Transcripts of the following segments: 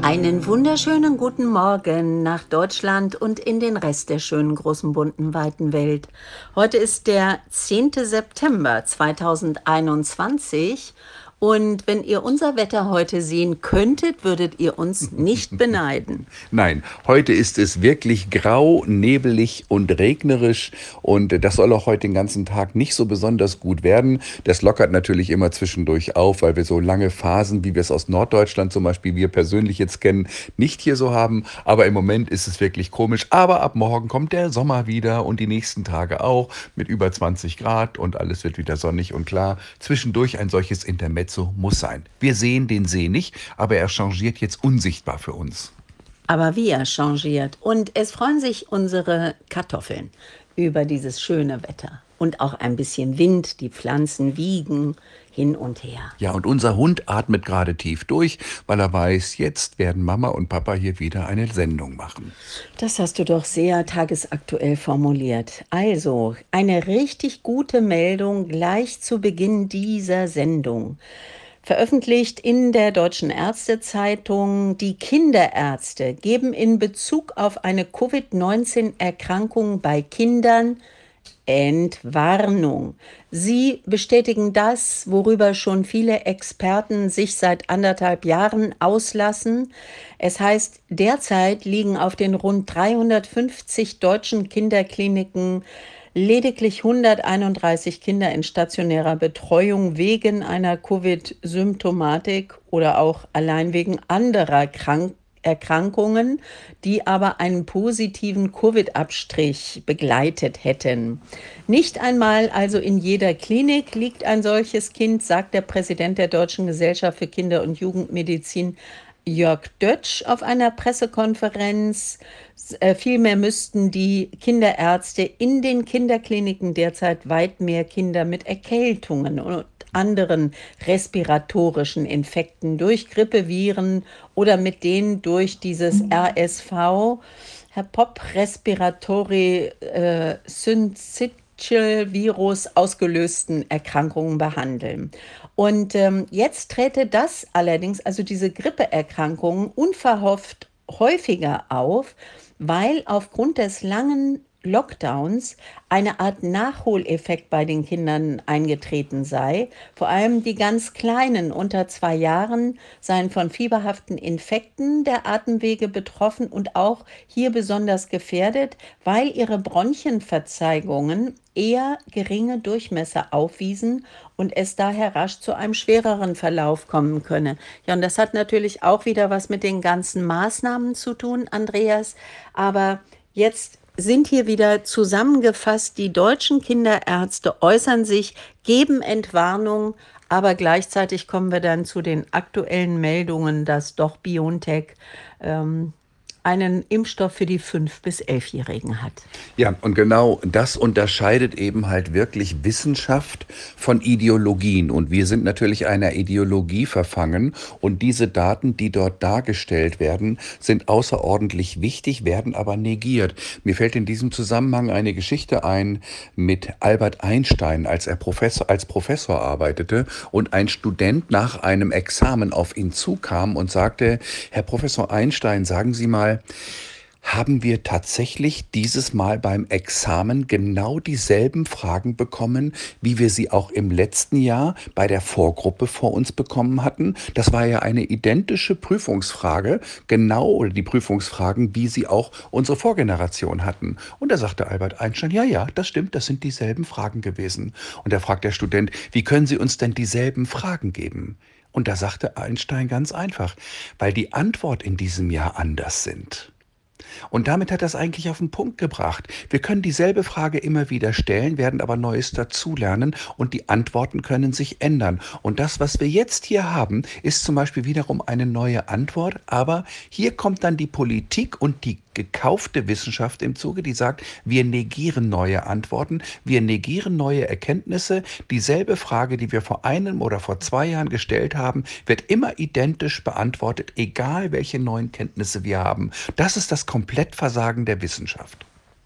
Einen wunderschönen guten Morgen nach Deutschland und in den Rest der schönen, großen, bunten, weiten Welt. Heute ist der 10. September 2021 und wenn ihr unser Wetter heute sehen könntet, würdet ihr uns nicht beneiden. Nein, heute ist es wirklich grau, nebelig und regnerisch und das soll auch heute den ganzen Tag nicht so besonders gut werden. Das lockert natürlich immer zwischendurch auf, weil wir so lange Phasen, wie wir es aus Norddeutschland zum Beispiel, wir persönlich jetzt kennen, nicht hier so haben. Aber im Moment ist es wirklich komisch. Aber ab morgen kommt der Sommer wieder und die nächsten Tage auch mit über 20 Grad und alles wird wieder sonnig und klar. Zwischendurch ein solches Intermezzo muss sein. Wir sehen den See nicht, aber er changiert jetzt unsichtbar für uns. Aber wie er changiert. Und es freuen sich unsere Kartoffeln über dieses schöne Wetter. Und auch ein bisschen Wind, die Pflanzen wiegen hin und her. Ja, und unser Hund atmet gerade tief durch, weil er weiß, jetzt werden Mama und Papa hier wieder eine Sendung machen. Das hast du doch sehr tagesaktuell formuliert. Also, eine richtig gute Meldung gleich zu Beginn dieser Sendung. Veröffentlicht in der Deutschen Ärztezeitung, die Kinderärzte geben in Bezug auf eine Covid-19-Erkrankung bei Kindern Entwarnung. Sie bestätigen das, worüber schon viele Experten sich seit 1,5 Jahren auslassen. Es heißt, derzeit liegen auf den rund 350 deutschen Kinderkliniken lediglich 131 Kinder in stationärer Betreuung wegen einer Covid-Symptomatik oder auch allein wegen anderer Erkrankungen, die aber einen positiven Covid-Abstrich begleitet hätten. Nicht einmal also in jeder Klinik liegt ein solches Kind, sagt der Präsident der Deutschen Gesellschaft für Kinder- und Jugendmedizin Jörg Dötsch auf einer Pressekonferenz. Vielmehr müssten die Kinderärzte in den Kinderkliniken derzeit weit mehr Kinder mit Erkältungen und anderen respiratorischen Infekten durch Grippeviren oder mit denen durch dieses RSV, Herr Popp, Respiratory Syncytial Virus ausgelösten Erkrankungen behandeln. Und jetzt träte das allerdings, also diese Grippeerkrankungen, unverhofft häufiger auf, weil aufgrund des langen Lockdowns eine Art Nachholeffekt bei den Kindern eingetreten sei. Vor allem die ganz Kleinen unter 2 Jahren seien von fieberhaften Infekten der Atemwege betroffen und auch hier besonders gefährdet, weil ihre Bronchienverzeihungen eher geringe Durchmesser aufwiesen und es daher rasch zu einem schwereren Verlauf kommen könne. Ja, und das hat natürlich auch wieder was mit den ganzen Maßnahmen zu tun, Andreas. Aber jetzt sind hier wieder zusammengefasst, die deutschen Kinderärzte äußern sich, geben Entwarnung, aber gleichzeitig kommen wir dann zu den aktuellen Meldungen, dass doch BioNTech einen Impfstoff für die 5- bis 11-Jährigen hat. Ja, und genau das unterscheidet eben halt wirklich Wissenschaft von Ideologien. Und wir sind natürlich einer Ideologie verfangen. Und diese Daten, die dort dargestellt werden, sind außerordentlich wichtig, werden aber negiert. Mir fällt in diesem Zusammenhang eine Geschichte ein mit Albert Einstein, als er als Professor arbeitete und ein Student nach einem Examen auf ihn zukam und sagte: Herr Professor Einstein, sagen Sie mal, haben wir tatsächlich dieses Mal beim Examen genau dieselben Fragen bekommen, wie wir sie auch im letzten Jahr bei der Vorgruppe vor uns bekommen hatten? Das war ja eine identische Prüfungsfrage, genau, oder die Prüfungsfragen, wie sie auch unsere Vorgeneration hatten. Und da sagte Albert Einstein: ja, ja, das stimmt, das sind dieselben Fragen gewesen. Und da fragt der Student: wie können Sie uns denn dieselben Fragen geben? Und da sagte Einstein ganz einfach: weil die Antwort in diesem Jahr anders sind. Und damit hat er es eigentlich auf den Punkt gebracht. Wir können dieselbe Frage immer wieder stellen, werden aber Neues dazulernen und die Antworten können sich ändern. Und das, was wir jetzt hier haben, ist zum Beispiel wiederum eine neue Antwort, aber hier kommt dann die Politik und die gekaufte Wissenschaft im Zuge, die sagt, wir negieren neue Antworten, wir negieren neue Erkenntnisse. Dieselbe Frage, die wir vor einem oder vor 2 Jahren gestellt haben, wird immer identisch beantwortet, egal welche neuen Kenntnisse wir haben. Das ist das Komplettversagen der Wissenschaft.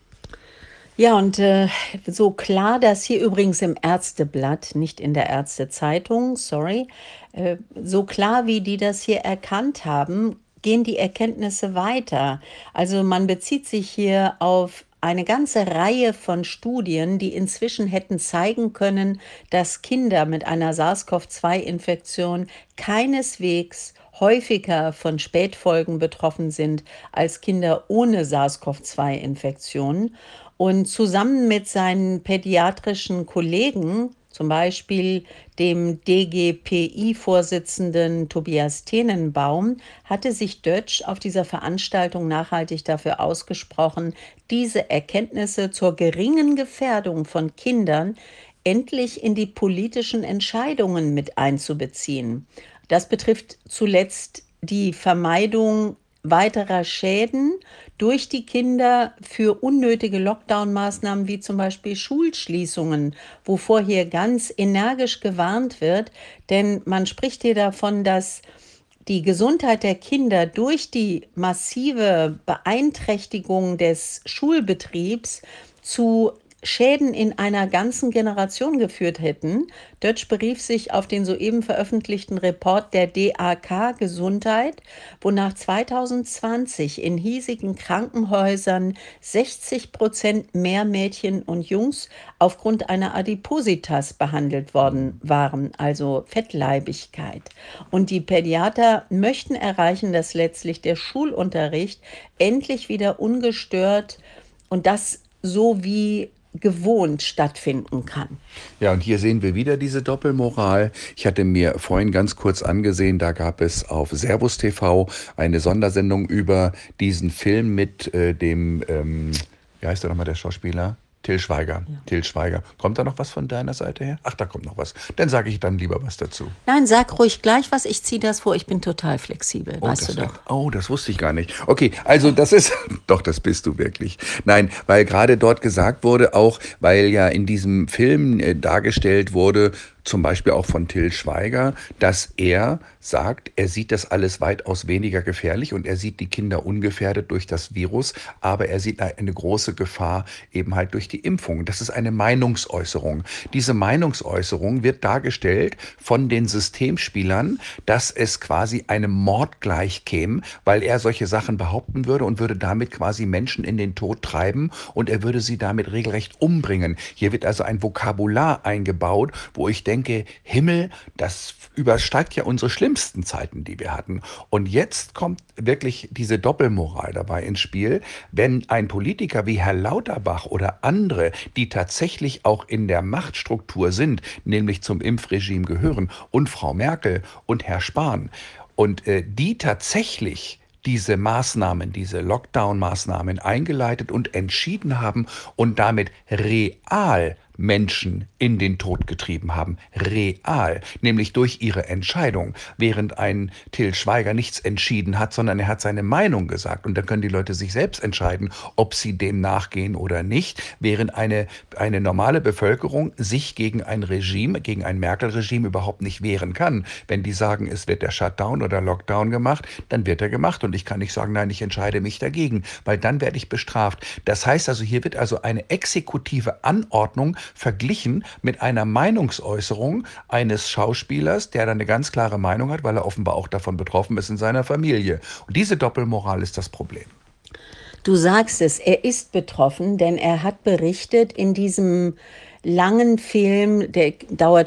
Ja, und so klar das hier übrigens im Ärzteblatt, nicht in der Ärztezeitung, sorry, so klar wie die das hier erkannt haben, gehen die Erkenntnisse weiter. Also man bezieht sich hier auf eine ganze Reihe von Studien, die inzwischen hätten zeigen können, dass Kinder mit einer SARS-CoV-2-Infektion keineswegs häufiger von Spätfolgen betroffen sind als Kinder ohne SARS-CoV-2-Infektion. Und zusammen mit seinen pädiatrischen Kollegen, zum Beispiel dem DGPI-Vorsitzenden Tobias Tenenbaum, hatte sich Dötsch auf dieser Veranstaltung nachhaltig dafür ausgesprochen, diese Erkenntnisse zur geringen Gefährdung von Kindern endlich in die politischen Entscheidungen mit einzubeziehen. Das betrifft zuletzt die Vermeidung weiterer Schäden durch die Kinder für unnötige Lockdown-Maßnahmen wie zum Beispiel Schulschließungen, wovor hier ganz energisch gewarnt wird. Denn man spricht hier davon, dass die Gesundheit der Kinder durch die massive Beeinträchtigung des Schulbetriebs zu Schäden in einer ganzen Generation geführt hätten. Dötsch berief sich auf den soeben veröffentlichten Report der DAK Gesundheit, wonach 2020 in hiesigen Krankenhäusern 60% mehr Mädchen und Jungs aufgrund einer Adipositas behandelt worden waren, also Fettleibigkeit. Und die Pädiater möchten erreichen, dass letztlich der Schulunterricht endlich wieder ungestört und das so wie gewohnt stattfinden kann. Ja, und hier sehen wir wieder diese Doppelmoral. Ich hatte mir vorhin ganz kurz angesehen, da gab es auf Servus TV eine Sondersendung über diesen Film mit wie heißt der nochmal, der Schauspieler? Till Schweiger. Ja. Till Schweiger. Kommt da noch was von deiner Seite her? Ach, da kommt noch was. Dann sage ich dann lieber was dazu. Nein, sag ruhig gleich was, ich ziehe das vor, ich bin total flexibel, weißt du doch. Das wusste ich gar nicht. Okay, also das ist, doch, das bist du wirklich. Nein, weil gerade dort gesagt wurde, auch weil ja in diesem Film dargestellt wurde, zum Beispiel auch von Till Schweiger, dass er sagt, er sieht das alles weitaus weniger gefährlich und er sieht die Kinder ungefährdet durch das Virus, aber er sieht eine große Gefahr eben halt durch die Impfung. Das ist eine Meinungsäußerung. Diese Meinungsäußerung wird dargestellt von den Systemspielern, dass es quasi einem Mord gleichkäme, weil er solche Sachen behaupten würde und würde damit quasi Menschen in den Tod treiben und er würde sie damit regelrecht umbringen. Hier wird also ein Vokabular eingebaut, wo ich denke, Himmel, das übersteigt ja unsere schlimmsten Zeiten, die wir hatten. Und jetzt kommt wirklich diese Doppelmoral dabei ins Spiel, wenn ein Politiker wie Herr Lauterbach oder andere, die tatsächlich auch in der Machtstruktur sind, nämlich zum Impfregime gehören, und Frau Merkel und Herr Spahn, und die tatsächlich diese Maßnahmen, diese Lockdown-Maßnahmen eingeleitet und entschieden haben und damit real Menschen in den Tod getrieben haben. Real, nämlich durch ihre Entscheidung, während ein Till Schweiger nichts entschieden hat, sondern er hat seine Meinung gesagt. Und dann können die Leute sich selbst entscheiden, ob sie dem nachgehen oder nicht, während eine normale Bevölkerung sich gegen ein Regime, gegen ein Merkel-Regime überhaupt nicht wehren kann. Wenn die sagen, es wird der Shutdown oder Lockdown gemacht, dann wird er gemacht. Und ich kann nicht sagen, nein, ich entscheide mich dagegen, weil dann werde ich bestraft. Das heißt also, hier wird also eine exekutive Anordnung verglichen mit einer Meinungsäußerung eines Schauspielers, der dann eine ganz klare Meinung hat, weil er offenbar auch davon betroffen ist in seiner Familie. Und diese Doppelmoral ist das Problem. Du sagst es, er ist betroffen, denn er hat berichtet in diesem langen Film, der dauert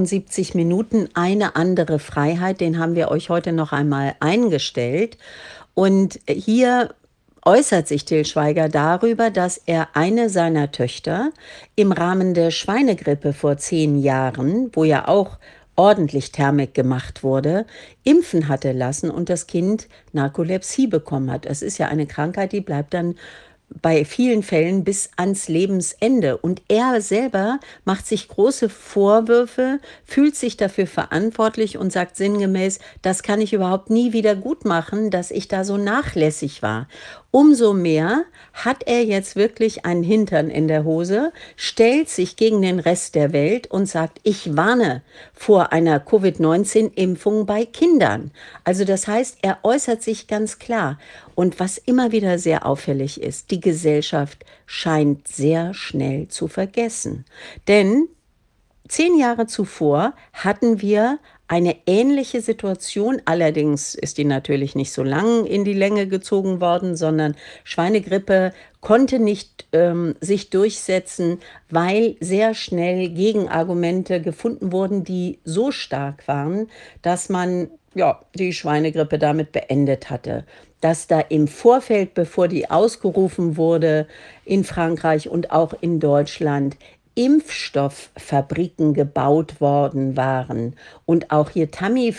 75 Minuten, eine andere Freiheit, den haben wir euch heute noch einmal eingestellt. Und hier äußert sich Till Schweiger darüber, dass er eine seiner Töchter im Rahmen der Schweinegrippe vor 10 Jahren, wo ja auch ordentlich Thermik gemacht wurde, impfen hatte lassen und das Kind Narkolepsie bekommen hat. Es ist ja eine Krankheit, die bleibt dann bei vielen Fällen bis ans Lebensende. Und er selber macht sich große Vorwürfe, fühlt sich dafür verantwortlich und sagt sinngemäß, das kann ich überhaupt nie wieder gut machen, dass ich da so nachlässig war. Umso mehr hat er jetzt wirklich einen Hintern in der Hose, stellt sich gegen den Rest der Welt und sagt, ich warne vor einer Covid-19-Impfung bei Kindern. Also das heißt, er äußert sich ganz klar. Und was immer wieder sehr auffällig ist, die Gesellschaft scheint sehr schnell zu vergessen. Denn 10 Jahre zuvor hatten wir eine ähnliche Situation, allerdings ist die natürlich nicht so lang in die Länge gezogen worden, sondern Schweinegrippe konnte nicht sich durchsetzen, weil sehr schnell Gegenargumente gefunden wurden, die so stark waren, dass man ja, die Schweinegrippe damit beendet hatte. Dass da im Vorfeld, bevor die ausgerufen wurde, in Frankreich und auch in Deutschland Impfstofffabriken gebaut worden waren und auch hier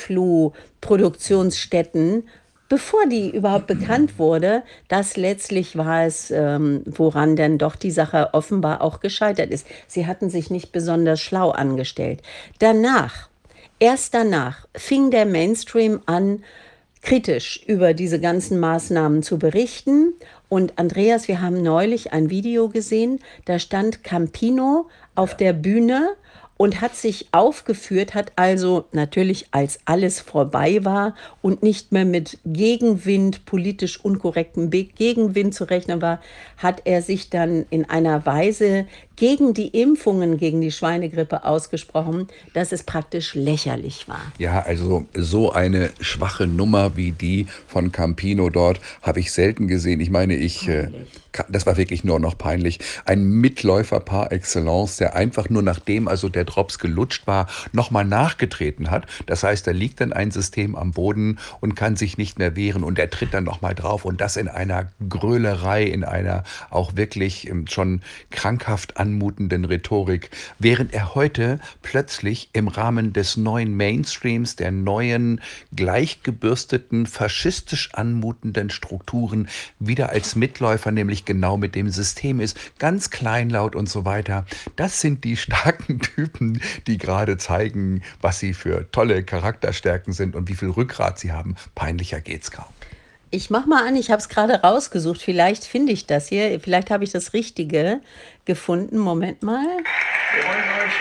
Tamiflu-Produktionsstätten, bevor die überhaupt bekannt wurde, das letztlich war es, woran dann doch die Sache offenbar auch gescheitert ist. Sie hatten sich nicht besonders schlau angestellt. Danach, erst danach, fing der Mainstream an, kritisch über diese ganzen Maßnahmen zu berichten. Und Andreas, wir haben neulich ein Video gesehen, da stand Campino auf der Bühne und hat sich aufgeführt, hat also natürlich, als alles vorbei war und nicht mehr mit Gegenwind, politisch unkorrektem Gegenwind zu rechnen war, hat er sich dann in einer Weise gegen die Impfungen gegen die Schweinegrippe ausgesprochen, dass es praktisch lächerlich war. Ja, also so eine schwache Nummer wie die von Campino dort habe ich selten gesehen. Ich meine, das war wirklich nur noch peinlich. Ein Mitläufer par excellence, der einfach nur nachdem also der Drops gelutscht war, nochmal nachgetreten hat. Das heißt, da liegt dann ein System am Boden und kann sich nicht mehr wehren und er tritt dann nochmal drauf und das in einer Grölerei, in einer auch wirklich schon krankhaft anmutenden Rhetorik, während er heute plötzlich im Rahmen des neuen Mainstreams, der neuen, gleichgebürsteten, faschistisch anmutenden Strukturen wieder als Mitläufer, nämlich genau mit dem System ist, ganz kleinlaut und so weiter. Das sind die starken Typen, die gerade zeigen, was sie für tolle Charakterstärken sind und wie viel Rückgrat sie haben. Peinlicher geht's kaum. Ich mach mal an, ich habe es gerade rausgesucht. Vielleicht finde ich das hier. Vielleicht habe ich das Richtige gefunden. Moment mal. Wir wollen euch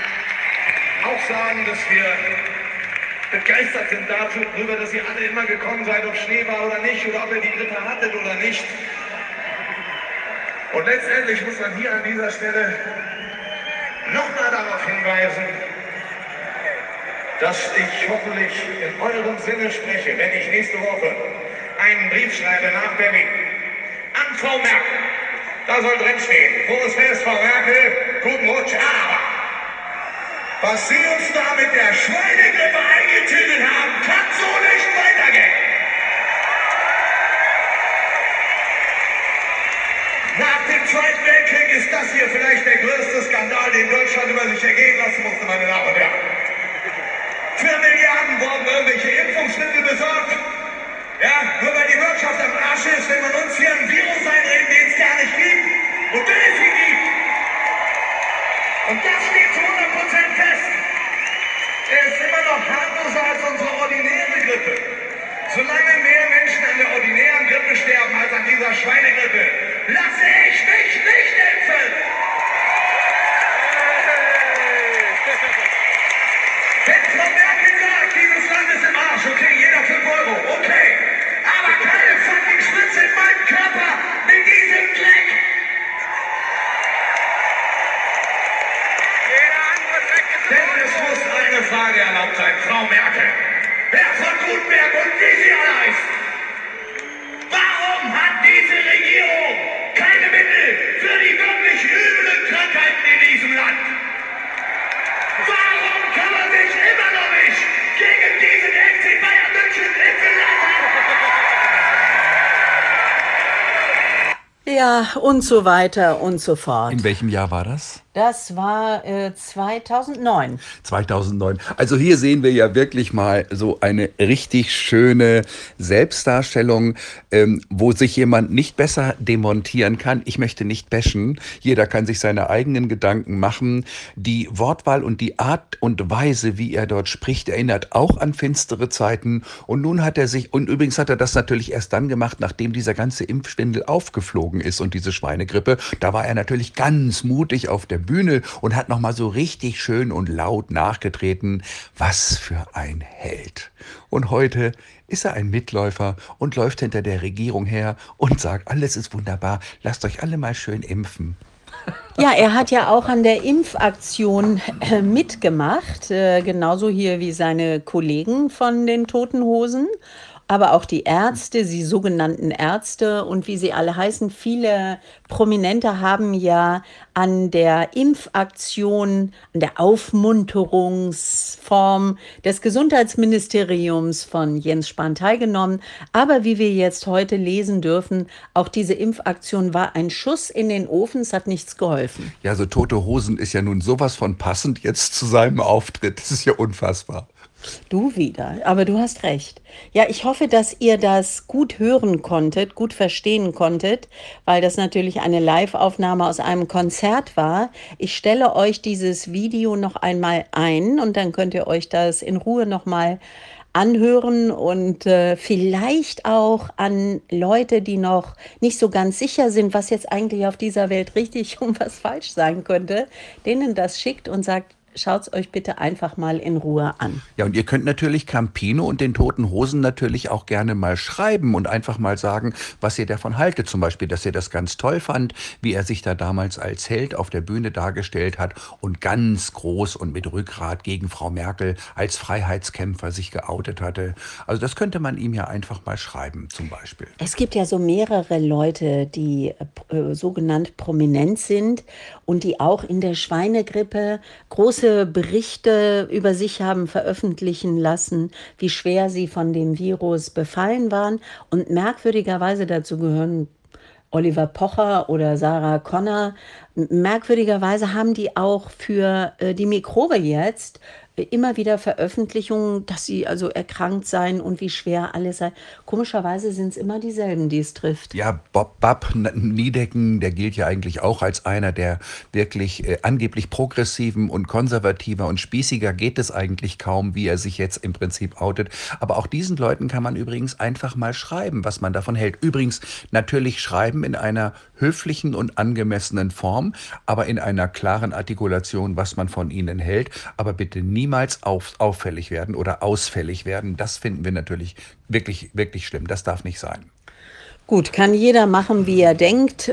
auch sagen, dass wir begeistert sind darüber, dass ihr alle immer gekommen seid, ob Schnee war oder nicht, oder ob ihr die Grippe hattet oder nicht. Und letztendlich muss man hier an dieser Stelle nochmal darauf hinweisen, dass ich hoffentlich in eurem Sinne spreche, wenn ich nächste Woche einen Brief schreibe nach Berlin an Frau Merkel. Da soll drin stehen: frohes Fest, Frau Merkel, guten Rutsch, aber was Sie uns da mit der Schweinegrippe eingetütet haben, kann so nicht weitergehen. Nach dem Zweiten Weltkrieg ist das hier vielleicht der größte Skandal, den Deutschland über sich ergehen lassen musste, meine Damen und Herren. Für Milliarden wurden irgendwelche Impfungsmittel besorgt. Ja, nur weil die Wirtschaft am Arsch ist, wenn man uns hier ein Virus einreden, den es gar nicht gibt. Und den es hier gibt. Und das steht zu 100% fest. Er ist immer noch harmloser als unsere ordinäre Grippe. Solange mehr Menschen an der ordinären Grippe sterben als an dieser Schweinegrippe, lasse ich mich nicht impfen. Wenn Frau Merkel sagt, dieses Land ist im Arsch, okay, jeder 5 Euro, okay. Aber keine fucking Spritze in meinen Körper mit diesem Dreck. Denn es muss eine Frage erlaubt sein, Frau Merkel. Wer von Gutenberg und wie sie alle heißt. Warum hat diese Regierung keine Mittel für die wirklich üblen Krankheiten in diesem Land? Warum kann man sich immer noch nicht gegen diesen FC Bayern München impfen lassen? Ja, und so weiter und so fort. In welchem Jahr war das? Das war 2009. 2009. Also hier sehen wir ja wirklich mal so eine richtig schöne Selbstdarstellung, wo sich jemand nicht besser demontieren kann. Ich möchte nicht bashen. Jeder kann sich seine eigenen Gedanken machen. Die Wortwahl und die Art und Weise, wie er dort spricht, erinnert auch an finstere Zeiten. Und nun hat er sich, und übrigens hat er das natürlich erst dann gemacht, nachdem dieser ganze Impfschwindel aufgeflogen ist und diese Schweinegrippe. Da war er natürlich ganz mutig auf der Bühne und hat nochmal so richtig schön und laut nachgetreten. Was für ein Held. Und heute ist er ein Mitläufer und läuft hinter der Regierung her und sagt, alles ist wunderbar, lasst euch alle mal schön impfen. Ja, er hat ja auch an der Impfaktion mitgemacht, genauso hier wie seine Kollegen von den Toten Hosen, aber auch die Ärzte, die sogenannten Ärzte und wie sie alle heißen. Viele Prominente haben ja an der Impfaktion, an der Aufmunterungsform des Gesundheitsministeriums von Jens Spahn teilgenommen. Aber wie wir jetzt heute lesen dürfen, auch diese Impfaktion war ein Schuss in den Ofen, es hat nichts geholfen. Ja, so Tote Hosen ist ja nun sowas von passend jetzt zu seinem Auftritt. Das ist ja unfassbar. Du wieder, aber du hast recht. Ja, ich hoffe, dass ihr das gut hören konntet, gut verstehen konntet, weil das natürlich eine Live-Aufnahme aus einem Konzert war. Ich stelle euch dieses Video noch einmal ein und dann könnt ihr euch das in Ruhe noch mal anhören und vielleicht auch an Leute, die noch nicht so ganz sicher sind, was jetzt eigentlich auf dieser Welt richtig und was falsch sein könnte, denen das schickt und sagt, schaut's euch bitte einfach mal in Ruhe an. Ja, und ihr könnt natürlich Campino und den Toten Hosen natürlich auch gerne mal schreiben und einfach mal sagen, was ihr davon haltet. Zum Beispiel, dass ihr das ganz toll fand, wie er sich da damals als Held auf der Bühne dargestellt hat und ganz groß und mit Rückgrat gegen Frau Merkel als Freiheitskämpfer sich geoutet hatte. Also das könnte man ihm ja einfach mal schreiben, zum Beispiel. Es gibt ja so mehrere Leute, die sogenannt prominent sind und die auch in der Schweinegrippe große Berichte über sich haben veröffentlichen lassen, wie schwer sie von dem Virus befallen waren. Und merkwürdigerweise dazu gehören Oliver Pocher oder Sarah Connor. Merkwürdigerweise haben die auch für die Mikrobe jetzt immer wieder Veröffentlichungen, dass sie also erkrankt seien und wie schwer alles sei. Komischerweise sind es immer dieselben, die es trifft. Ja, Bab Niedecken, der gilt ja eigentlich auch als einer der wirklich angeblich progressiven und konservativer und spießiger geht es eigentlich kaum, wie er sich jetzt im Prinzip outet. Aber auch diesen Leuten kann man übrigens einfach mal schreiben, was man davon hält. Übrigens natürlich schreiben in einer höflichen und angemessenen Form, aber in einer klaren Artikulation, was man von ihnen hält. Aber bitte niemals auffällig werden oder ausfällig werden. Das finden wir natürlich wirklich, wirklich schlimm. Das darf nicht sein. Gut, kann jeder machen, wie er denkt.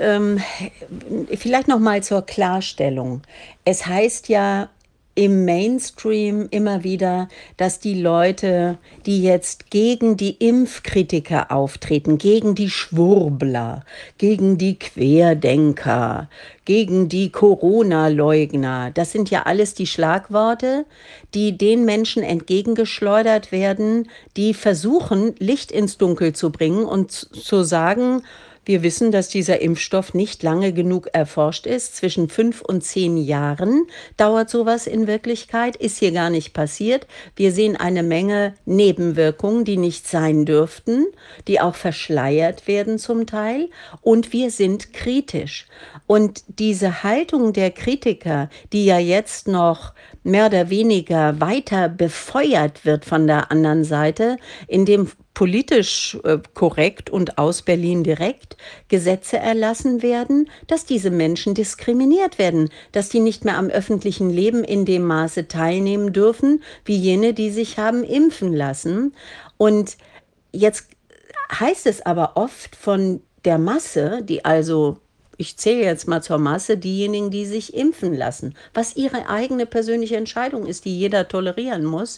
Vielleicht noch mal zur Klarstellung. Es heißt ja im Mainstream immer wieder, dass die Leute, die jetzt gegen die Impfkritiker auftreten, gegen die Schwurbler, gegen die Querdenker, gegen die Corona-Leugner, das sind ja alles die Schlagworte, die den Menschen entgegengeschleudert werden, die versuchen, Licht ins Dunkel zu bringen und zu sagen, wir wissen, dass dieser Impfstoff nicht lange genug erforscht ist. Zwischen 5 und 10 Jahren dauert sowas in Wirklichkeit, ist hier gar nicht passiert. Wir sehen eine Menge Nebenwirkungen, die nicht sein dürften, die auch verschleiert werden zum Teil. Und wir sind kritisch. Und diese Haltung der Kritiker, die ja jetzt noch mehr oder weniger weiter befeuert wird von der anderen Seite, indem politisch korrekt und aus Berlin direkt Gesetze erlassen werden, dass diese Menschen diskriminiert werden, dass die nicht mehr am öffentlichen Leben in dem Maße teilnehmen dürfen, wie jene, die sich haben impfen lassen. Und jetzt heißt es aber oft von der Masse, die also, ich zähle jetzt mal zur Masse, diejenigen, die sich impfen lassen, was ihre eigene persönliche Entscheidung ist, die jeder tolerieren muss.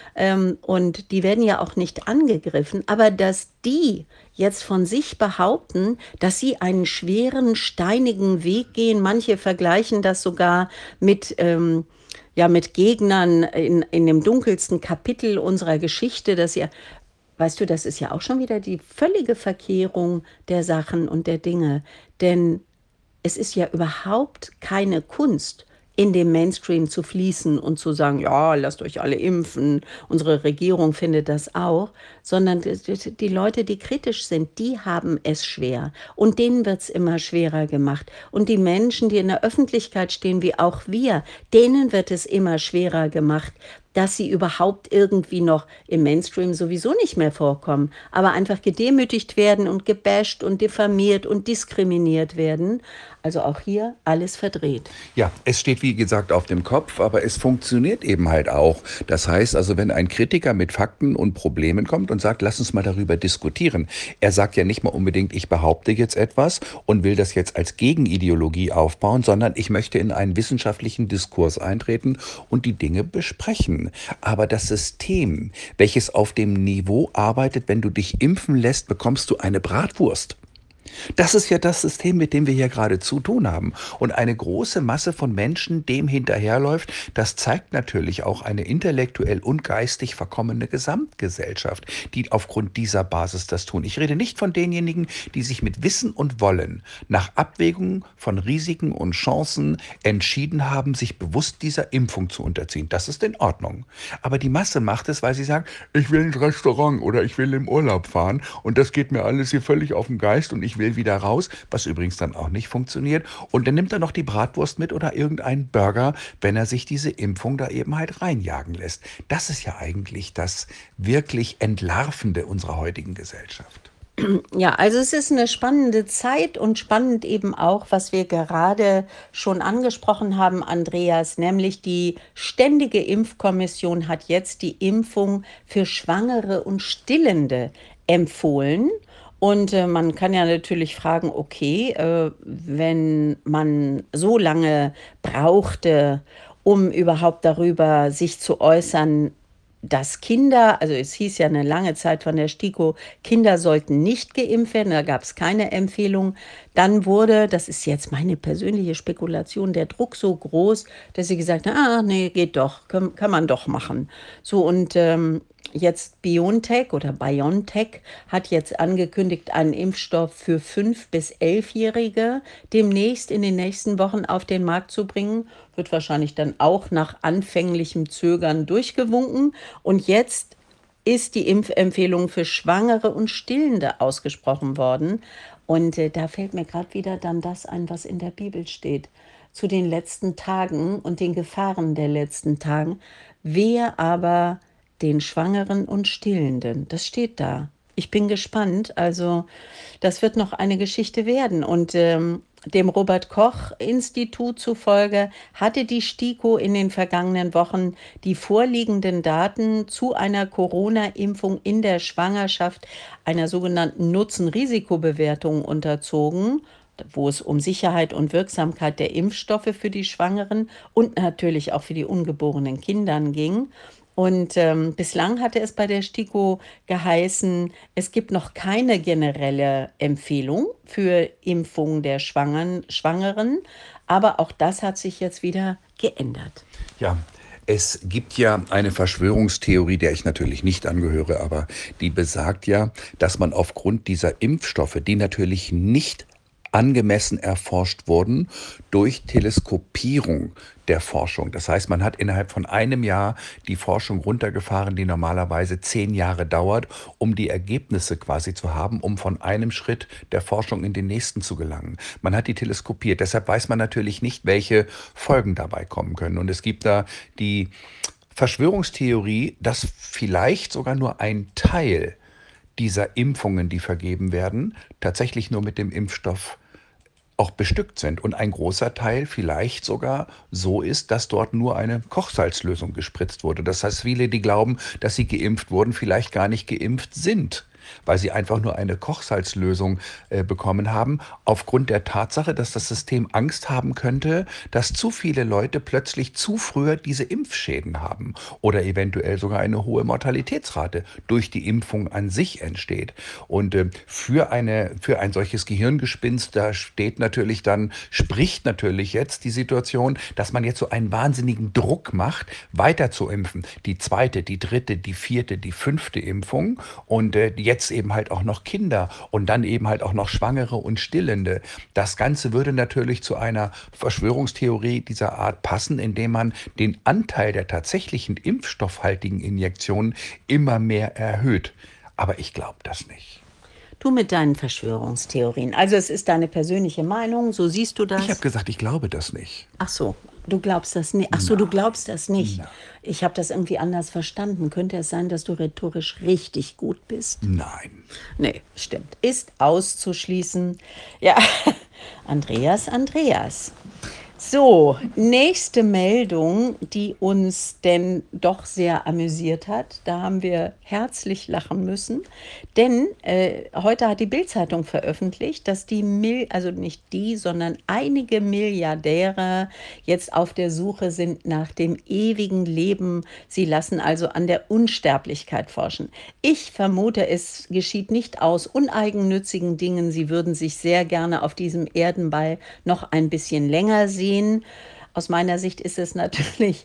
Und die werden ja auch nicht angegriffen, aber dass die jetzt von sich behaupten, dass sie einen schweren, steinigen Weg gehen, manche vergleichen das sogar mit mit Gegnern in dem dunkelsten Kapitel unserer Geschichte, dass sie, weißt du, das ist ja auch schon wieder die völlige Verkehrung der Sachen und der Dinge, denn es ist ja überhaupt keine Kunst, in dem Mainstream zu fließen und zu sagen, ja, lasst euch alle impfen, unsere Regierung findet das auch, sondern die Leute, die kritisch sind, die haben es schwer und denen wird es immer schwerer gemacht. Und die Menschen, die in der Öffentlichkeit stehen, wie auch wir, denen wird es immer schwerer gemacht, dass sie überhaupt irgendwie noch im Mainstream sowieso nicht mehr vorkommen, aber einfach gedemütigt werden und gebasht und diffamiert und diskriminiert werden. Also auch hier alles verdreht. Ja, es steht wie gesagt auf dem Kopf, aber es funktioniert eben halt auch. Das heißt also, wenn ein Kritiker mit Fakten und Problemen kommt und sagt, lass uns mal darüber diskutieren. Er sagt ja nicht mal unbedingt, ich behaupte jetzt etwas und will das jetzt als Gegenideologie aufbauen, sondern ich möchte in einen wissenschaftlichen Diskurs eintreten und die Dinge besprechen. Aber das System, welches auf dem Niveau arbeitet, wenn du dich impfen lässt, bekommst du eine Bratwurst. Das ist ja das System, mit dem wir hier gerade zu tun haben. Und eine große Masse von Menschen dem hinterherläuft, das zeigt natürlich auch eine intellektuell und geistig verkommene Gesamtgesellschaft, die aufgrund dieser Basis das tun. Ich rede nicht von denjenigen, die sich mit Wissen und Wollen nach Abwägung von Risiken und Chancen entschieden haben, sich bewusst dieser Impfung zu unterziehen. Das ist in Ordnung. Aber die Masse macht es, weil sie sagt, ich will ins Restaurant oder ich will im Urlaub fahren und das geht mir alles hier völlig auf den Geist und ich will wieder raus, was übrigens dann auch nicht funktioniert. Und dann nimmt er noch die Bratwurst mit oder irgendeinen Burger, wenn er sich diese Impfung da eben halt reinjagen lässt. Das ist ja eigentlich das wirklich Entlarvende unserer heutigen Gesellschaft. Ja, also es ist eine spannende Zeit und spannend eben auch, was wir gerade schon angesprochen haben, Andreas, nämlich die Ständige Impfkommission hat jetzt die Impfung für Schwangere und Stillende empfohlen. Und man kann ja natürlich fragen, okay, wenn man so lange brauchte, um überhaupt darüber sich zu äußern, dass Kinder, also es hieß ja eine lange Zeit von der STIKO, Kinder sollten nicht geimpft werden, da gab es keine Empfehlung. Dann wurde, das ist jetzt meine persönliche Spekulation, der Druck so groß, dass sie gesagt haben, nee, geht doch, kann man doch machen. So und jetzt BioNTech hat jetzt angekündigt, einen Impfstoff für 5- bis 11-Jährige demnächst in den nächsten Wochen auf den Markt zu bringen. Wird wahrscheinlich dann auch nach anfänglichem Zögern durchgewunken. Und jetzt ist die Impfempfehlung für Schwangere und Stillende ausgesprochen worden. Und da fällt mir gerade wieder dann das ein, was in der Bibel steht. Zu den letzten Tagen und den Gefahren der letzten Tagen. Wehe aber den Schwangeren und Stillenden. Das steht da. Ich bin gespannt. Also das wird noch eine Geschichte werden. Und dem Robert-Koch-Institut zufolge hatte die STIKO in den vergangenen Wochen die vorliegenden Daten zu einer Corona-Impfung in der Schwangerschaft einer sogenannten Nutzen-Risikobewertung unterzogen, wo es um Sicherheit und Wirksamkeit der Impfstoffe für die Schwangeren und natürlich auch für die ungeborenen Kindern ging. Und bislang hatte es bei der STIKO geheißen, es gibt noch keine generelle Empfehlung für Impfung der Schwangeren, aber auch das hat sich jetzt wieder geändert. Ja, es gibt ja eine Verschwörungstheorie, der ich natürlich nicht angehöre, aber die besagt ja, dass man aufgrund dieser Impfstoffe, die natürlich nicht angemessen erforscht wurden, durch Teleskopierung der Forschung. Das heißt, man hat innerhalb von einem Jahr die Forschung runtergefahren, die normalerweise 10 Jahre dauert, um die Ergebnisse quasi zu haben, um von einem Schritt der Forschung in den nächsten zu gelangen. Man hat die teleskopiert. Deshalb weiß man natürlich nicht, welche Folgen dabei kommen können. Und es gibt da die Verschwörungstheorie, dass vielleicht sogar nur ein Teil dieser Impfungen, die vergeben werden, tatsächlich nur mit dem Impfstoff auch bestückt sind und ein großer Teil vielleicht sogar so ist, dass dort nur eine Kochsalzlösung gespritzt wurde. Das heißt, viele, die glauben, dass sie geimpft wurden, vielleicht gar nicht geimpft sind, weil sie einfach nur eine Kochsalzlösung bekommen haben, aufgrund der Tatsache, dass das System Angst haben könnte, dass zu viele Leute plötzlich zu früh diese Impfschäden haben oder eventuell sogar eine hohe Mortalitätsrate durch die Impfung an sich entsteht. Und für ein solches Gehirngespinst, da spricht natürlich jetzt die Situation, dass man jetzt so einen wahnsinnigen Druck macht, weiter zu impfen. Die zweite, die dritte, die vierte, die fünfte Impfung und jetzt eben halt auch noch Kinder und dann eben halt auch noch Schwangere und Stillende. Das Ganze würde natürlich zu einer Verschwörungstheorie dieser Art passen, indem man den Anteil der tatsächlichen impfstoffhaltigen Injektionen immer mehr erhöht. Aber ich glaube das nicht. Du mit deinen Verschwörungstheorien. Also es ist deine persönliche Meinung, so siehst du Ich habe das? gesagt, ich glaube das nicht. Ach so, du glaubst das nicht. Ach so, du glaubst das nicht. Ich habe das irgendwie anders verstanden. Könnte es sein, dass du rhetorisch richtig gut bist? Nein. Nee, stimmt. Ist auszuschließen. Ja, Andreas. So, nächste Meldung, die uns denn doch sehr amüsiert hat. Da haben wir herzlich lachen müssen, denn heute hat die Bild-Zeitung veröffentlicht, dass also nicht die, sondern einige Milliardäre jetzt auf der Suche sind nach dem ewigen Leben. Sie lassen also an der Unsterblichkeit forschen. Ich vermute, es geschieht nicht aus uneigennützigen Dingen. Sie würden sich sehr gerne auf diesem Erdenball noch ein bisschen länger sehen. Aus meiner Sicht ist es natürlich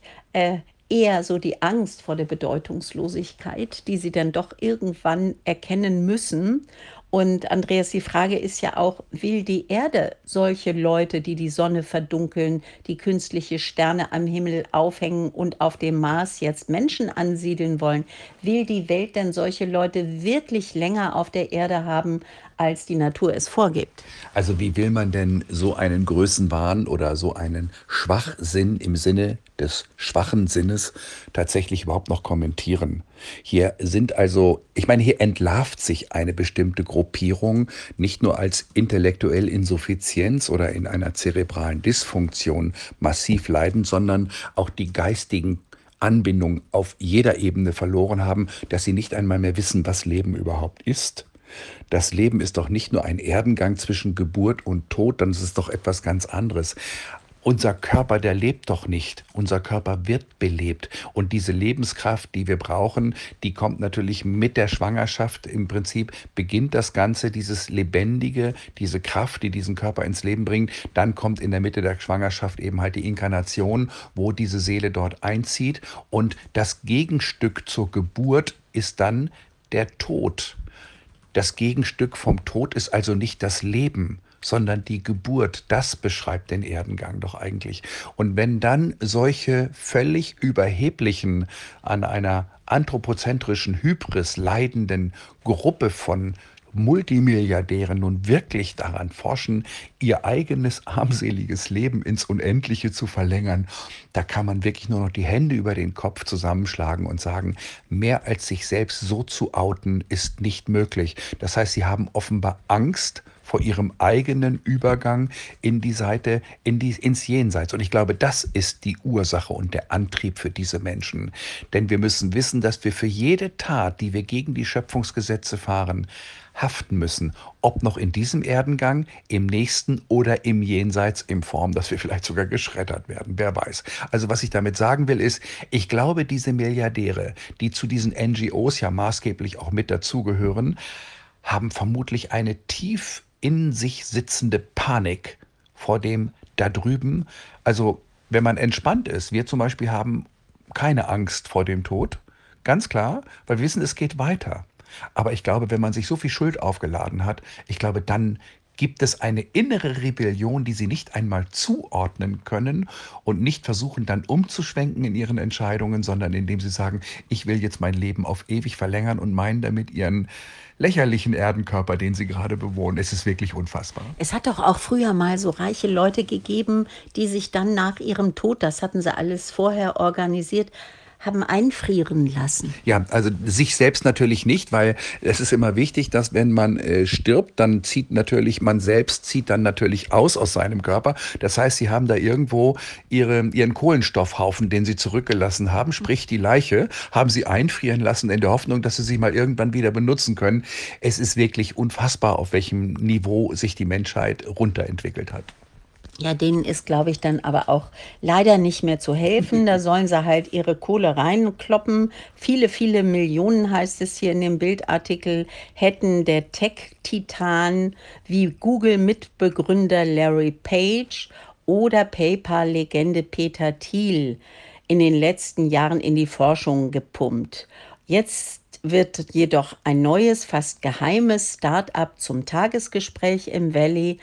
eher so die Angst vor der Bedeutungslosigkeit, die sie dann doch irgendwann erkennen müssen. Und Andreas, die Frage ist ja auch, will die Erde solche Leute, die die Sonne verdunkeln, die künstliche Sterne am Himmel aufhängen und auf dem Mars jetzt Menschen ansiedeln wollen, will die Welt denn solche Leute wirklich länger auf der Erde haben, als die Natur es vorgibt? Also wie will man denn so einen Größenwahn oder so einen Schwachsinn im Sinne des schwachen Sinnes tatsächlich überhaupt noch kommentieren? Hier sind also, ich meine, hier entlarvt sich eine bestimmte Gruppierung nicht nur als intellektuell Insuffizienz oder in einer zerebralen Dysfunktion massiv leiden, sondern auch die geistigen Anbindung auf jeder Ebene verloren haben, dass sie nicht einmal mehr wissen, was Leben überhaupt ist. Das Leben ist doch nicht nur ein Erdengang zwischen Geburt und Tod, dann ist es doch etwas ganz anderes. Unser Körper, der lebt doch nicht. Unser Körper wird belebt. Und diese Lebenskraft, die wir brauchen, die kommt natürlich mit der Schwangerschaft. Im Prinzip beginnt das Ganze, dieses Lebendige, diese Kraft, die diesen Körper ins Leben bringt. Dann kommt in der Mitte der Schwangerschaft eben halt die Inkarnation, wo diese Seele dort einzieht. Und das Gegenstück zur Geburt ist dann der Tod. Das Gegenstück vom Tod ist also nicht das Leben, sondern die Geburt. Das beschreibt den Erdengang doch eigentlich. Und wenn dann solche völlig überheblichen, an einer anthropozentrischen Hybris leidenden Gruppe von Multimilliardäre nun wirklich daran forschen, ihr eigenes armseliges Leben ins Unendliche zu verlängern, da kann man wirklich nur noch die Hände über den Kopf zusammenschlagen und sagen, mehr als sich selbst so zu outen, ist nicht möglich. Das heißt, sie haben offenbar Angst vor ihrem eigenen Übergang in die Seite, ins Jenseits. Und ich glaube, das ist die Ursache und der Antrieb für diese Menschen. Denn wir müssen wissen, dass wir für jede Tat, die wir gegen die Schöpfungsgesetze fahren, haften müssen. Ob noch in diesem Erdengang, im nächsten oder im Jenseits in Form, dass wir vielleicht sogar geschreddert werden. Wer weiß. Also was ich damit sagen will ist, ich glaube, diese Milliardäre, die zu diesen NGOs ja maßgeblich auch mit dazugehören, haben vermutlich eine tief in sich sitzende Panik vor dem da drüben. Also wenn man entspannt ist, wir zum Beispiel haben keine Angst vor dem Tod, ganz klar, weil wir wissen, es geht weiter. Aber ich glaube, wenn man sich so viel Schuld aufgeladen hat, ich glaube, dann gibt es eine innere Rebellion, die sie nicht einmal zuordnen können und nicht versuchen dann umzuschwenken in ihren Entscheidungen, sondern indem sie sagen, ich will jetzt mein Leben auf ewig verlängern und meinen damit ihren lächerlichen Erdenkörper, den sie gerade bewohnen. Es ist wirklich unfassbar. Es hat doch auch früher mal so reiche Leute gegeben, die sich dann nach ihrem Tod, das hatten sie alles vorher organisiert, haben einfrieren lassen. Ja, also sich selbst natürlich nicht, weil es ist immer wichtig, dass wenn man stirbt, dann man selbst zieht dann natürlich aus seinem Körper. Das heißt, sie haben da irgendwo ihren Kohlenstoffhaufen, den sie zurückgelassen haben, sprich die Leiche, haben sie einfrieren lassen in der Hoffnung, dass sie sie mal irgendwann wieder benutzen können. Es ist wirklich unfassbar, auf welchem Niveau sich die Menschheit runterentwickelt hat. Ja, denen ist, glaube ich, dann aber auch leider nicht mehr zu helfen. Da sollen sie halt ihre Kohle reinkloppen. Viele, viele Millionen, heißt es hier in dem Bildartikel, hätten der Tech-Titan wie Google-Mitbegründer Larry Page oder PayPal-Legende Peter Thiel in den letzten Jahren in die Forschung gepumpt. Jetzt wird jedoch ein neues, fast geheimes Start-up zum Tagesgespräch im Valley.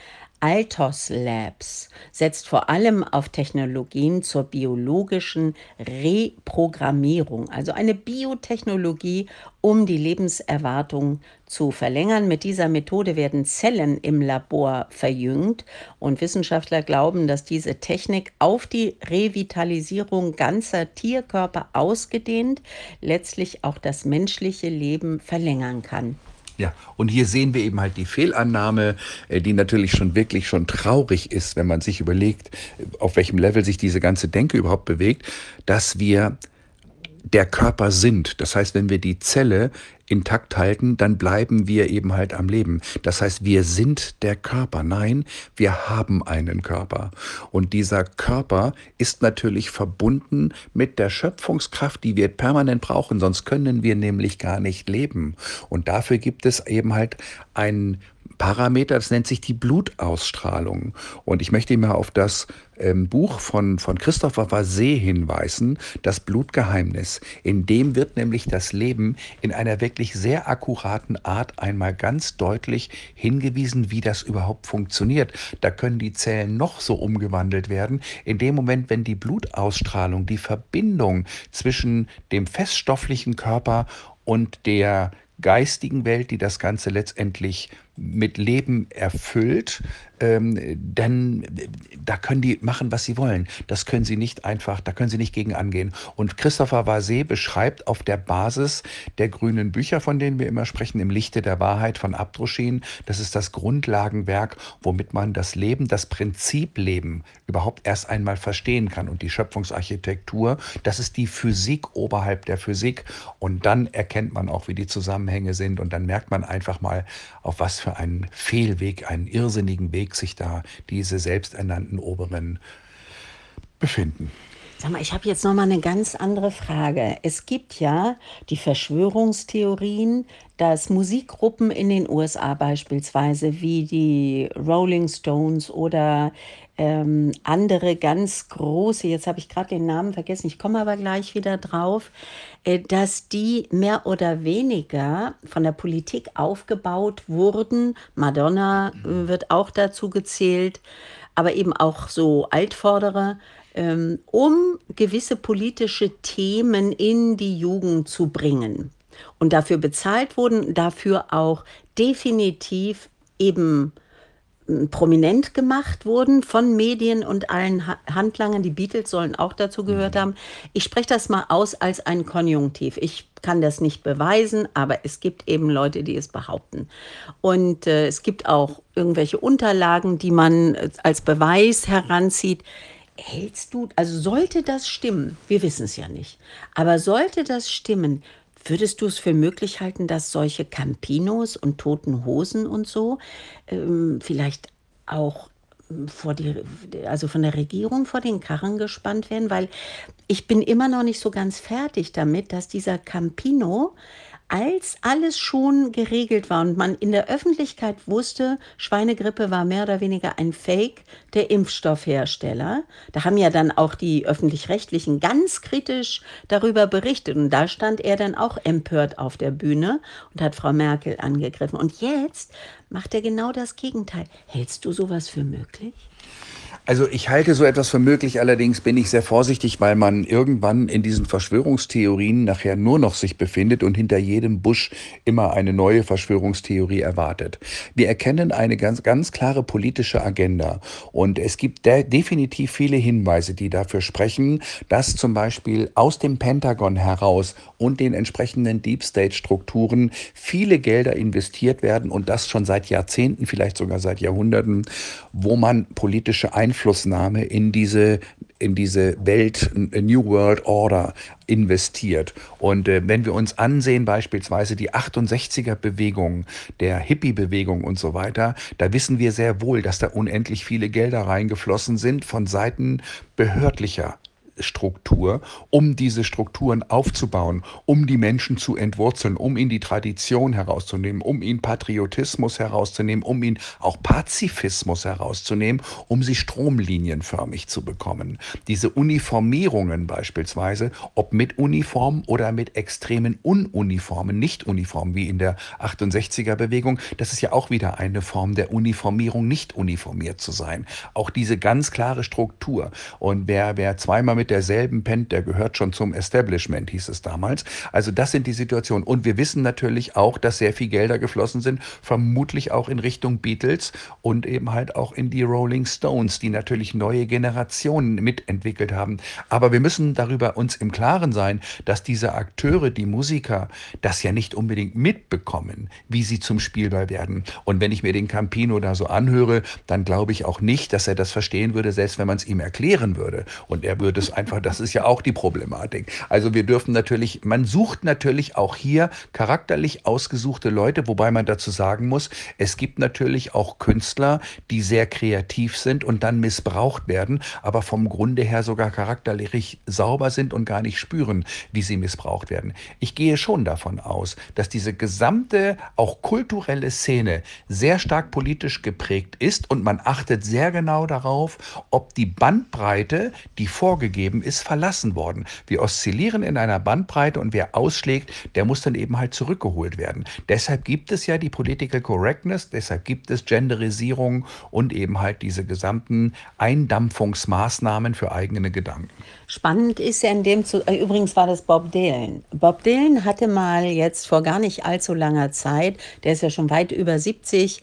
Altos Labs setzt vor allem auf Technologien zur biologischen Reprogrammierung, also eine Biotechnologie, um die Lebenserwartung zu verlängern. Mit dieser Methode werden Zellen im Labor verjüngt und Wissenschaftler glauben, dass diese Technik auf die Revitalisierung ganzer Tierkörper ausgedehnt letztlich auch das menschliche Leben verlängern kann. Ja, und hier sehen wir eben halt die Fehlannahme, die natürlich schon wirklich schon traurig ist, wenn man sich überlegt, auf welchem Level sich diese ganze Denke überhaupt bewegt, dass wir der Körper sind. Das heißt, wenn wir die Zelle intakt halten, dann bleiben wir eben halt am Leben. Das heißt, wir sind der Körper. Nein, wir haben einen Körper. Und dieser Körper ist natürlich verbunden mit der Schöpfungskraft, die wir permanent brauchen, sonst können wir nämlich gar nicht leben. Und dafür gibt es eben halt einen Parameter, das nennt sich die Blutausstrahlung. Und ich möchte mal auf das Buch von Christopher Vasset hinweisen, das Blutgeheimnis. In dem wird nämlich das Leben in einer wirklich sehr akkuraten Art einmal ganz deutlich hingewiesen, wie das überhaupt funktioniert. Da können die Zellen noch so umgewandelt werden. In dem Moment, wenn die Blutausstrahlung, die Verbindung zwischen dem feststofflichen Körper und der geistigen Welt, die das Ganze letztendlich mit Leben erfüllt, dann da können die machen, was sie wollen. Das können sie nicht einfach, da können sie nicht gegen angehen. Und Christopher Vasset beschreibt auf der Basis der grünen Bücher, von denen wir immer sprechen, im Lichte der Wahrheit von Abdruschin, das ist das Grundlagenwerk, womit man das Leben, das Prinzip Leben überhaupt erst einmal verstehen kann. Und die Schöpfungsarchitektur, das ist die Physik oberhalb der Physik. Und dann erkennt man auch, wie die Zusammenhänge sind. Und dann merkt man einfach mal, auf was für einen Fehlweg, einen irrsinnigen Weg sich da diese selbsternannten Oberen befinden. Sag mal, ich habe jetzt noch mal eine ganz andere Frage. Es gibt ja die Verschwörungstheorien, dass Musikgruppen in den USA beispielsweise wie die Rolling Stones oder andere ganz große, jetzt habe ich gerade den Namen vergessen, ich komme aber gleich wieder drauf, dass die mehr oder weniger von der Politik aufgebaut wurden. Madonna wird auch dazu gezählt, aber eben auch so Altvordere, um gewisse politische Themen in die Jugend zu bringen. Und dafür bezahlt wurden, dafür auch definitiv eben prominent gemacht wurden von Medien und allen Handlangern. Die Beatles sollen auch dazu gehört haben. Ich spreche das mal aus als ein Konjunktiv. Ich kann das nicht beweisen, aber es gibt eben Leute, die es behaupten. Und es gibt auch irgendwelche Unterlagen, die man als Beweis heranzieht. Hältst du, also sollte das stimmen, wir wissen es ja nicht, aber sollte das stimmen, würdest du es für möglich halten, dass solche Campinos und Toten Hosen und so vielleicht auch also von der Regierung vor den Karren gespannt werden? Weil ich bin immer noch nicht so ganz fertig damit, dass dieser Campino, als alles schon geregelt war und man in der Öffentlichkeit wusste, Schweinegrippe war mehr oder weniger ein Fake der Impfstoffhersteller. Da haben ja dann auch die Öffentlich-Rechtlichen ganz kritisch darüber berichtet. Und da stand er dann auch empört auf der Bühne und hat Frau Merkel angegriffen. Und jetzt macht er genau das Gegenteil. Hältst du sowas für möglich? Also ich halte so etwas für möglich, allerdings bin ich sehr vorsichtig, weil man irgendwann in diesen Verschwörungstheorien nachher nur noch sich befindet und hinter jedem Busch immer eine neue Verschwörungstheorie erwartet. Wir erkennen eine ganz, ganz klare politische Agenda und es gibt definitiv viele Hinweise, die dafür sprechen, dass zum Beispiel aus dem Pentagon heraus und den entsprechenden Deep State-Strukturen viele Gelder investiert werden und das schon seit Jahrzehnten, vielleicht sogar seit Jahrhunderten, wo man politische Einflussnahme in diese Welt, New World Order investiert. Und wenn wir uns ansehen, beispielsweise die 68er-Bewegung, der Hippie-Bewegung und so weiter, da wissen wir sehr wohl, dass da unendlich viele Gelder reingeflossen sind von Seiten behördlicher Struktur, um diese Strukturen aufzubauen, um die Menschen zu entwurzeln, um ihnen die Tradition herauszunehmen, um ihnen Patriotismus herauszunehmen, um ihnen auch Pazifismus herauszunehmen, um sie stromlinienförmig zu bekommen. Diese Uniformierungen beispielsweise, ob mit Uniform oder mit extremen Ununiformen, Nicht-Uniformen, wie in der 68er-Bewegung, das ist ja auch wieder eine Form der Uniformierung, nicht uniformiert zu sein. Auch diese ganz klare Struktur. Und wer zweimal mit derselben pennt, der gehört schon zum Establishment, hieß es damals. Also das sind die Situationen. Und wir wissen natürlich auch, dass sehr viel Gelder geflossen sind, vermutlich auch in Richtung Beatles und eben halt auch in die Rolling Stones, die natürlich neue Generationen mitentwickelt haben. Aber wir müssen darüber uns im Klaren sein, dass diese Akteure, die Musiker, das ja nicht unbedingt mitbekommen, wie sie zum Spielball werden. Und wenn ich mir den Campino da so anhöre, dann glaube ich auch nicht, dass er das verstehen würde, selbst wenn man es ihm erklären würde. Und er würde es einfach, das ist ja auch die Problematik. Also wir dürfen natürlich, man sucht natürlich auch hier charakterlich ausgesuchte Leute, wobei man dazu sagen muss, es gibt natürlich auch Künstler, die sehr kreativ sind und dann missbraucht werden, aber vom Grunde her sogar charakterlich sauber sind und gar nicht spüren, wie sie missbraucht werden. Ich gehe schon davon aus, dass diese gesamte, auch kulturelle Szene sehr stark politisch geprägt ist und man achtet sehr genau darauf, ob die Bandbreite, die vorgegeben ist, verlassen worden. Wir oszillieren in einer Bandbreite und wer ausschlägt, der muss dann eben halt zurückgeholt werden. Deshalb gibt es ja die Political Correctness, deshalb gibt es Genderisierung und eben halt diese gesamten Eindampfungsmaßnahmen für eigene Gedanken. Spannend ist ja übrigens war das Bob Dylan. Bob Dylan hatte mal jetzt vor gar nicht allzu langer Zeit, der ist ja schon weit über 70,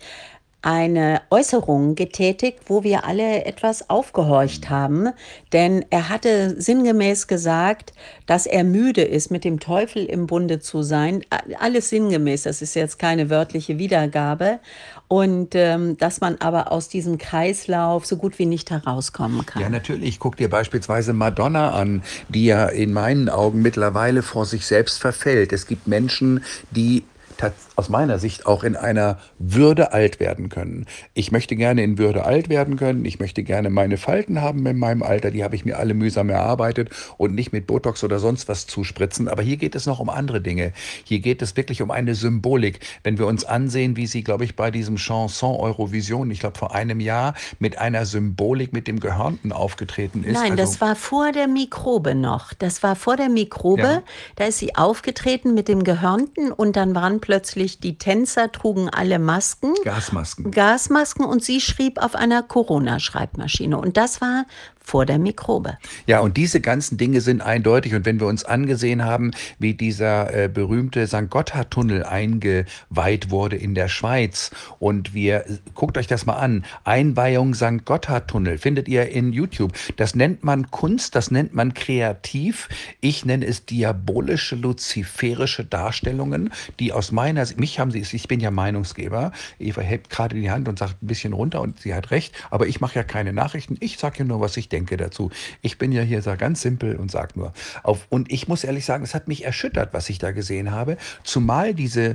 eine Äußerung getätigt, wo wir alle etwas aufgehorcht haben, denn er hatte sinngemäß gesagt, dass er müde ist, mit dem Teufel im Bunde zu sein. Alles sinngemäß, das ist jetzt keine wörtliche Wiedergabe. Und dass man aber aus diesem Kreislauf so gut wie nicht herauskommen kann. Ja, natürlich. Guck dir beispielsweise Madonna an, die ja in meinen Augen mittlerweile vor sich selbst verfällt. Es gibt Menschen, die aus meiner Sicht auch in einer Würde alt werden können. Ich möchte gerne in Würde alt werden können. Ich möchte gerne meine Falten haben in meinem Alter. Die habe ich mir alle mühsam erarbeitet und nicht mit Botox oder sonst was zuspritzen. Aber hier geht es noch um andere Dinge. Hier geht es wirklich um eine Symbolik. Wenn wir uns ansehen, wie sie, glaube ich, bei diesem Chanson Eurovision, ich glaube vor einem Jahr, mit einer Symbolik mit dem Gehörnten aufgetreten ist. Nein, das war vor der Mikrobe noch. Das war vor der Mikrobe. Ja. Da ist sie aufgetreten mit dem Gehörnten und dann waren plötzlich die Tänzer trugen alle Masken. Gasmasken und sie schrieb auf einer Corona-Schreibmaschine. Und das war vor der Mikrobe. Ja, und diese ganzen Dinge sind eindeutig. Und wenn wir uns angesehen haben, wie dieser berühmte St. Gotthard-Tunnel eingeweiht wurde in der Schweiz und guckt euch das mal an, Einweihung St. Gotthard-Tunnel, findet ihr in YouTube. Das nennt man Kunst, das nennt man kreativ. Ich nenne es diabolische, luziferische Darstellungen, die aus meiner Sicht, ich bin ja Meinungsgeber, Eva hebt gerade die Hand und sagt ein bisschen runter und sie hat recht, aber ich mache ja keine Nachrichten, ich sage ja nur, was ich denke dazu. Ich bin ja hier ganz simpel und sage nur. Und ich muss ehrlich sagen, es hat mich erschüttert, was ich da gesehen habe, zumal diese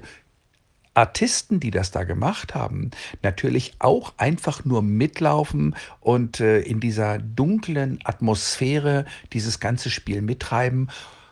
Artisten, die das da gemacht haben, natürlich auch einfach nur mitlaufen und in dieser dunklen Atmosphäre dieses ganze Spiel mittreiben.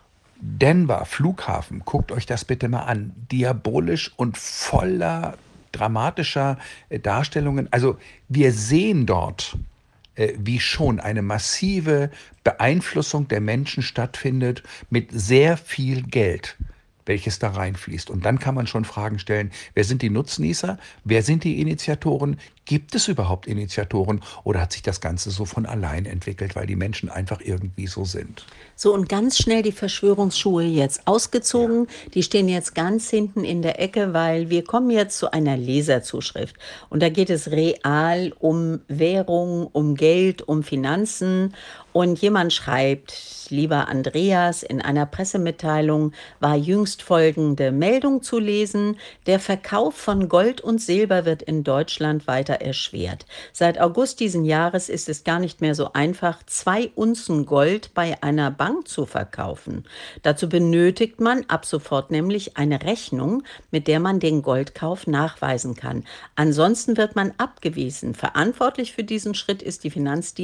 Denver, Flughafen, guckt euch das bitte mal an. Diabolisch und voller dramatischer Darstellungen. Also wir sehen dort, wie schon eine massive Beeinflussung der Menschen stattfindet mit sehr viel Geld, welches da reinfließt. Und dann kann man schon Fragen stellen, wer sind die Nutznießer, wer sind die Initiatoren, gibt es überhaupt Initiatoren oder hat sich das Ganze so von allein entwickelt, weil die Menschen einfach irgendwie so sind? So, und ganz schnell die Verschwörungsschuhe jetzt ausgezogen. Ja. Die stehen jetzt ganz hinten in der Ecke, weil wir kommen jetzt zu einer Leserzuschrift. Und da geht es real um Währung, um Geld, um Finanzen. Und jemand schreibt, lieber Andreas, in einer Pressemitteilung war jüngst folgende Meldung zu lesen: Der Verkauf von Gold und Silber wird in Deutschland weiter erschwert. Seit August diesen Jahres ist es gar nicht mehr so einfach, 2 Unzen Gold bei einer Bank zu verkaufen. Dazu benötigt man ab sofort nämlich eine Rechnung, mit der man den Goldkauf nachweisen kann. Ansonsten wird man abgewiesen. Verantwortlich für diesen Schritt ist die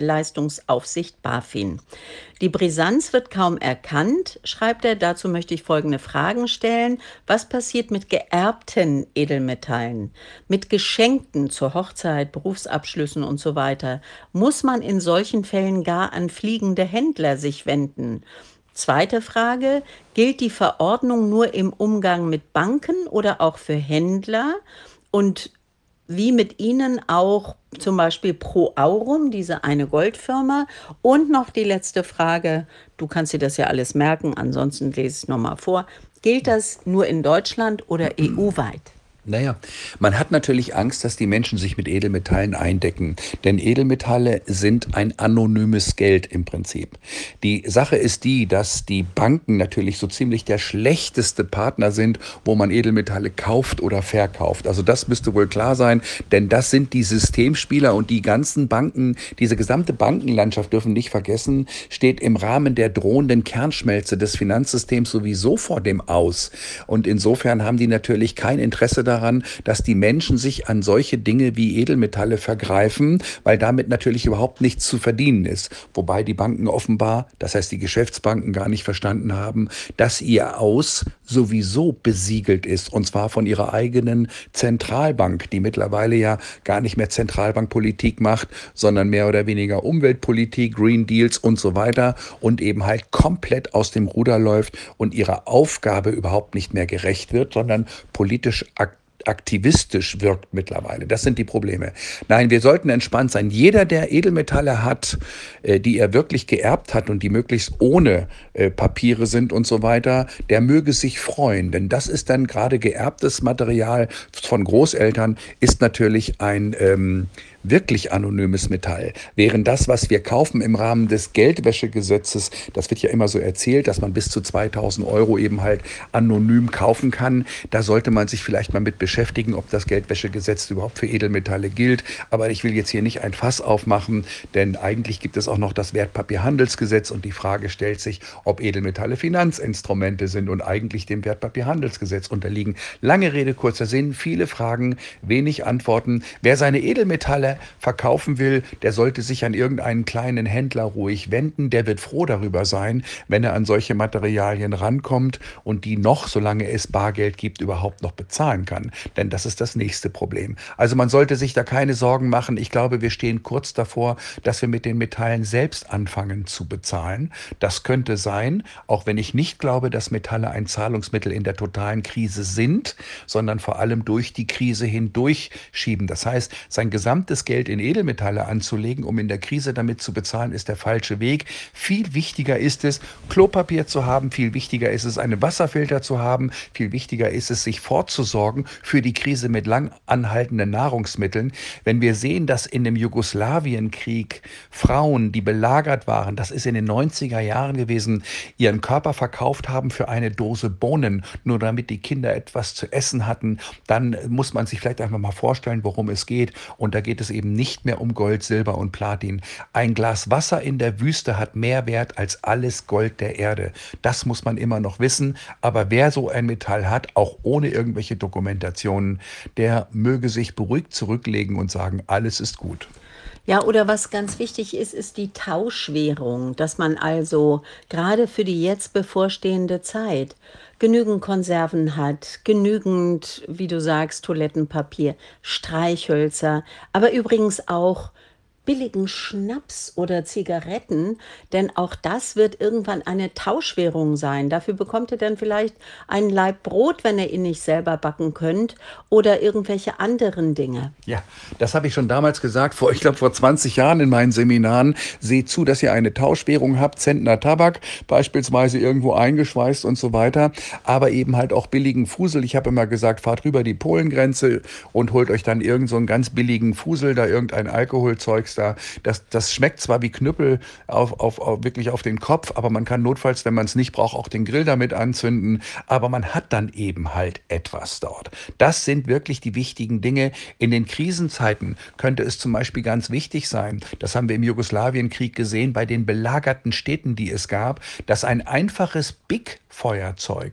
Finanzdienstleistungsaufsicht BaFin. Die Brisanz wird kaum erkannt, schreibt er. Dazu möchte ich folgende Fragen stellen. Was passiert mit geerbten Edelmetallen, mit Geschenken zur Hochzeit, Berufsabschlüssen und so weiter? Muss man in solchen Fällen gar an fliegende Händler sich wenden? Zweite Frage, gilt die Verordnung nur im Umgang mit Banken oder auch für Händler? Und wie mit Ihnen auch zum Beispiel Pro Aurum, diese eine Goldfirma? Und noch die letzte Frage, du kannst dir das ja alles merken, ansonsten lese ich es nochmal vor. Gilt das nur in Deutschland oder EU-weit? Naja, man hat natürlich Angst, dass die Menschen sich mit Edelmetallen eindecken, denn Edelmetalle sind ein anonymes Geld im Prinzip. Die Sache ist die, dass die Banken natürlich so ziemlich der schlechteste Partner sind, wo man Edelmetalle kauft oder verkauft. Also das müsste wohl klar sein, denn das sind die Systemspieler und die ganzen Banken, diese gesamte Bankenlandschaft dürfen nicht vergessen, steht im Rahmen der drohenden Kernschmelze des Finanzsystems sowieso vor dem Aus. Und insofern haben die natürlich kein Interesse daran, dass die Menschen sich an solche Dinge wie Edelmetalle vergreifen, weil damit natürlich überhaupt nichts zu verdienen ist. Wobei die Banken offenbar, das heißt die Geschäftsbanken, gar nicht verstanden haben, dass ihr Aus sowieso besiegelt ist, und zwar von ihrer eigenen Zentralbank, die mittlerweile ja gar nicht mehr Zentralbankpolitik macht, sondern mehr oder weniger Umweltpolitik, Green Deals und so weiter und eben halt komplett aus dem Ruder läuft und ihrer Aufgabe überhaupt nicht mehr gerecht wird, sondern politisch aktivistisch wirkt mittlerweile. Das sind die Probleme. Nein, wir sollten entspannt sein. Jeder, der Edelmetalle hat, die er wirklich geerbt hat und die möglichst ohne Papiere sind und so weiter, der möge sich freuen. Denn das ist dann gerade geerbtes Material von Großeltern, ist natürlich ein wirklich anonymes Metall. Während das, was wir kaufen im Rahmen des Geldwäschegesetzes, das wird ja immer so erzählt, dass man bis zu 2.000 Euro eben halt anonym kaufen kann. Da sollte man sich vielleicht mal mit beschäftigen, ob das Geldwäschegesetz überhaupt für Edelmetalle gilt. Aber ich will jetzt hier nicht ein Fass aufmachen, denn eigentlich gibt es auch noch das Wertpapierhandelsgesetz und die Frage stellt sich, ob Edelmetalle Finanzinstrumente sind und eigentlich dem Wertpapierhandelsgesetz unterliegen. Lange Rede, kurzer Sinn, viele Fragen, wenig Antworten. Wer seine Edelmetalle verkaufen will, der sollte sich an irgendeinen kleinen Händler ruhig wenden. Der wird froh darüber sein, wenn er an solche Materialien rankommt und die noch, solange es Bargeld gibt, überhaupt noch bezahlen kann. Denn das ist das nächste Problem. Also man sollte sich da keine Sorgen machen. Ich glaube, wir stehen kurz davor, dass wir mit den Metallen selbst anfangen zu bezahlen. Das könnte sein, auch wenn ich nicht glaube, dass Metalle ein Zahlungsmittel in der totalen Krise sind, sondern vor allem durch die Krise hindurch schieben. Das heißt, sein gesamtes Geld in Edelmetalle anzulegen, um in der Krise damit zu bezahlen, ist der falsche Weg. Viel wichtiger ist es, Klopapier zu haben, viel wichtiger ist es, einen Wasserfilter zu haben, viel wichtiger ist es, sich vorzusorgen für die Krise mit lang anhaltenden Nahrungsmitteln. Wenn wir sehen, dass in dem Jugoslawienkrieg Frauen, die belagert waren, das ist in den 90er Jahren gewesen, ihren Körper verkauft haben für eine Dose Bohnen, nur damit die Kinder etwas zu essen hatten, dann muss man sich vielleicht einfach mal vorstellen, worum es geht. Und da geht es eben nicht mehr um Gold, Silber und Platin. Ein Glas Wasser in der Wüste hat mehr Wert als alles Gold der Erde. Das muss man immer noch wissen. Aber wer so ein Metall hat, auch ohne irgendwelche Dokumentationen, der möge sich beruhigt zurücklegen und sagen, alles ist gut. Ja, oder was ganz wichtig ist, ist die Tauschwährung, dass man also gerade für die jetzt bevorstehende Zeit genügend Konserven hat, genügend, wie du sagst, Toilettenpapier, Streichhölzer, aber übrigens auch billigen Schnaps oder Zigaretten, denn auch das wird irgendwann eine Tauschwährung sein. Dafür bekommt ihr dann vielleicht einen Laib Brot, wenn ihr ihn nicht selber backen könnt, oder irgendwelche anderen Dinge. Ja, das habe ich schon damals gesagt, ich glaube vor 20 Jahren in meinen Seminaren. Seht zu, dass ihr eine Tauschwährung habt, Zentner Tabak beispielsweise irgendwo eingeschweißt und so weiter, aber eben halt auch billigen Fusel. Ich habe immer gesagt, fahrt rüber die Polengrenze und holt euch dann irgend so einen ganz billigen Fusel, da irgendein Alkoholzeugs da. Das schmeckt zwar wie Knüppel wirklich auf den Kopf, aber man kann notfalls, wenn man es nicht braucht, auch den Grill damit anzünden, aber man hat dann eben halt etwas dort. Das sind wirklich die wichtigen Dinge. In den Krisenzeiten könnte es zum Beispiel ganz wichtig sein, das haben wir im Jugoslawienkrieg gesehen, bei den belagerten Städten, die es gab, dass ein einfaches Big-Feuerzeug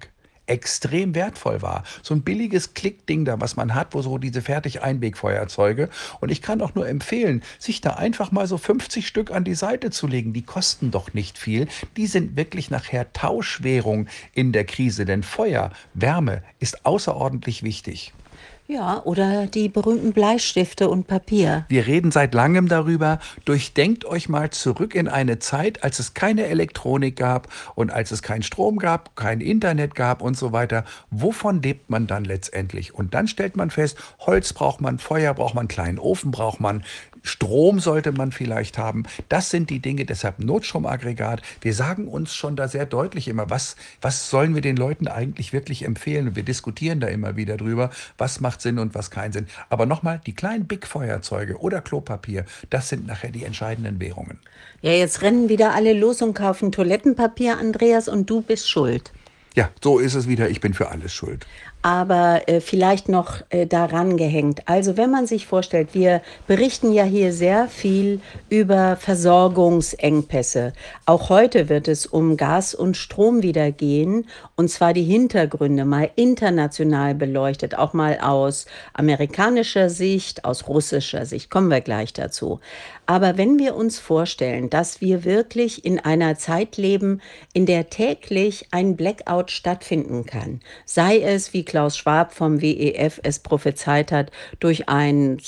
extrem wertvoll war. So ein billiges Klickding da, was man hat, wo so diese Fertig-Einwegfeuerzeuge. Und ich kann auch nur empfehlen, sich da einfach mal so 50 Stück an die Seite zu legen. Die kosten doch nicht viel. Die sind wirklich nachher Tauschwährung in der Krise, denn Feuer, Wärme ist außerordentlich wichtig. Ja, oder die berühmten Bleistifte und Papier. Wir reden seit langem darüber. Durchdenkt euch mal zurück in eine Zeit, als es keine Elektronik gab und als es keinen Strom gab, kein Internet gab und so weiter. Wovon lebt man dann letztendlich? Und dann stellt man fest, Holz braucht man, Feuer braucht man, einen kleinen Ofen braucht man, Strom sollte man vielleicht haben. Das sind die Dinge, deshalb Notstromaggregat. Wir sagen uns schon da sehr deutlich immer, was sollen wir den Leuten eigentlich wirklich empfehlen? Und wir diskutieren da immer wieder drüber, was macht Sinn und was keinen Sinn. Aber nochmal, die kleinen Big-Feuerzeuge oder Klopapier, das sind nachher die entscheidenden Währungen. Ja, jetzt rennen wieder alle los und kaufen Toilettenpapier, Andreas, und du bist schuld. Ja, so ist es wieder. Ich bin für alles schuld. Aber vielleicht noch daran gehängt. Also wenn man sich vorstellt, wir berichten ja hier sehr viel über Versorgungsengpässe. Auch heute wird es um Gas und Strom wieder gehen, und zwar die Hintergründe mal international beleuchtet, auch mal aus amerikanischer Sicht, aus russischer Sicht, kommen wir gleich dazu. Aber wenn wir uns vorstellen, dass wir wirklich in einer Zeit leben, in der täglich ein Blackout stattfinden kann, sei es, wie Klaus Schwab vom WEF es prophezeit hat, durch einen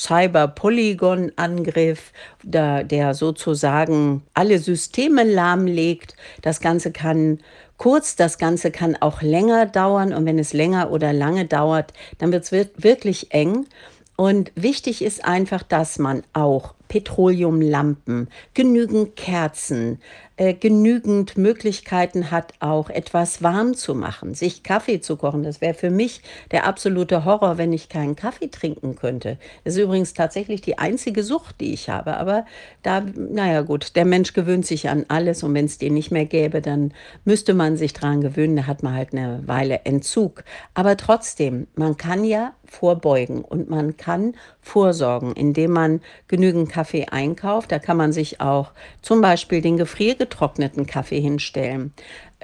Cyber-Polygon-Angriff, der sozusagen alle Systeme lahmlegt. Das Ganze kann kurz, das Ganze kann auch länger dauern, und wenn es länger oder lange dauert, dann wird es wirklich eng. Und wichtig ist einfach, dass man auch Petroleumlampen, genügend Kerzen, genügend Möglichkeiten hat, auch etwas warm zu machen, sich Kaffee zu kochen. Das wäre für mich der absolute Horror, wenn ich keinen Kaffee trinken könnte. Das ist übrigens tatsächlich die einzige Sucht, die ich habe. Aber da, naja gut, der Mensch gewöhnt sich an alles, und wenn es den nicht mehr gäbe, dann müsste man sich dran gewöhnen. Da hat man halt eine Weile Entzug. Aber trotzdem, man kann ja vorbeugen und man kann vorsorgen, indem man genügend Kaffee einkauft. Da kann man sich auch zum Beispiel den gefriergetrockneten Kaffee hinstellen.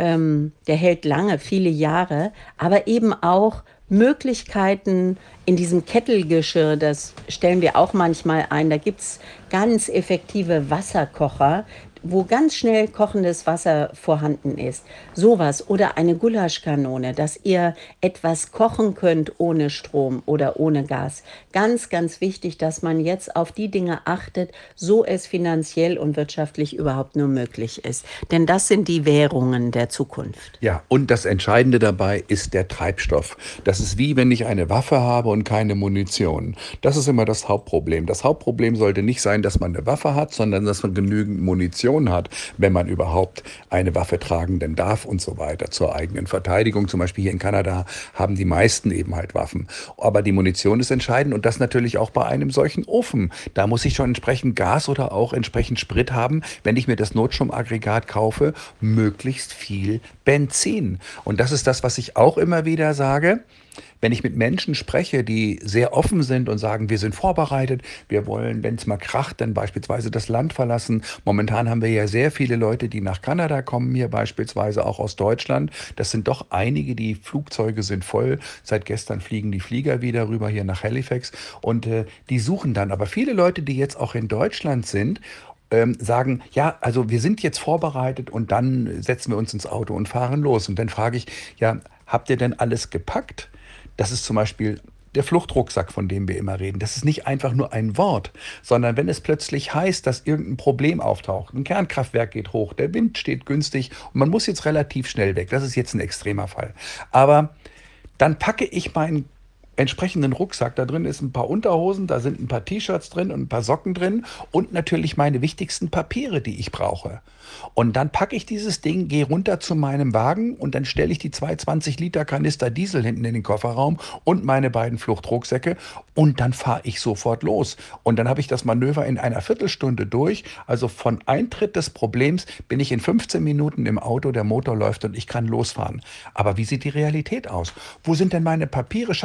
Der hält lange, viele Jahre, aber eben auch Möglichkeiten in diesem Kettelgeschirr, das stellen wir auch manchmal ein. Da gibt es ganz effektive Wasserkocher, wo ganz schnell kochendes Wasser vorhanden ist. Sowas, oder eine Gulaschkanone, dass ihr etwas kochen könnt ohne Strom oder ohne Gas. Ganz, ganz wichtig, dass man jetzt auf die Dinge achtet, so es finanziell und wirtschaftlich überhaupt nur möglich ist. Denn das sind die Währungen der Zukunft. Ja, und das Entscheidende dabei ist der Treibstoff. Das ist wie wenn ich eine Waffe habe und keine Munition. Das ist immer das Hauptproblem. Das Hauptproblem sollte nicht sein, dass man eine Waffe hat, sondern dass man genügend Munition hat, wenn man überhaupt eine Waffe tragen denn darf und so weiter zur eigenen Verteidigung. Zum Beispiel hier in Kanada haben die meisten eben halt Waffen. Aber die Munition ist entscheidend, und das natürlich auch bei einem solchen Ofen. Da muss ich schon entsprechend Gas oder auch entsprechend Sprit haben, wenn ich mir das Notstromaggregat kaufe, möglichst viel Benzin. Und das ist das, was ich auch immer wieder sage. Wenn ich mit Menschen spreche, die sehr offen sind und sagen, wir sind vorbereitet, wir wollen, wenn es mal kracht, dann beispielsweise das Land verlassen. Momentan haben wir ja sehr viele Leute, die nach Kanada kommen, hier beispielsweise auch aus Deutschland. Das sind doch einige, die Flugzeuge sind voll. Seit gestern fliegen die Flieger wieder rüber hier nach Halifax, und die suchen dann. Aber viele Leute, die jetzt auch in Deutschland sind, sagen, ja, also wir sind jetzt vorbereitet, und dann setzen wir uns ins Auto und fahren los. Und dann frage ich, ja, habt ihr denn alles gepackt? Das ist zum Beispiel der Fluchtrucksack, von dem wir immer reden. Das ist nicht einfach nur ein Wort, sondern wenn es plötzlich heißt, dass irgendein Problem auftaucht, ein Kernkraftwerk geht hoch, der Wind steht günstig und man muss jetzt relativ schnell weg. Das ist jetzt ein extremer Fall. Aber dann packe ich meinen entsprechenden Rucksack. Da drin ist ein paar Unterhosen, da sind ein paar T-Shirts drin und ein paar Socken drin und natürlich meine wichtigsten Papiere, die ich brauche. Und dann packe ich dieses Ding, gehe runter zu meinem Wagen, und dann stelle ich die 220 Liter Kanister Diesel hinten in den Kofferraum und meine beiden Fluchtrucksäcke, und dann fahre ich sofort los. Und dann habe ich das Manöver in einer Viertelstunde durch. Also von Eintritt des Problems bin ich in 15 Minuten im Auto, der Motor läuft und ich kann losfahren. Aber wie sieht die Realität aus? Wo sind denn meine Papiere? Schatz, wo hast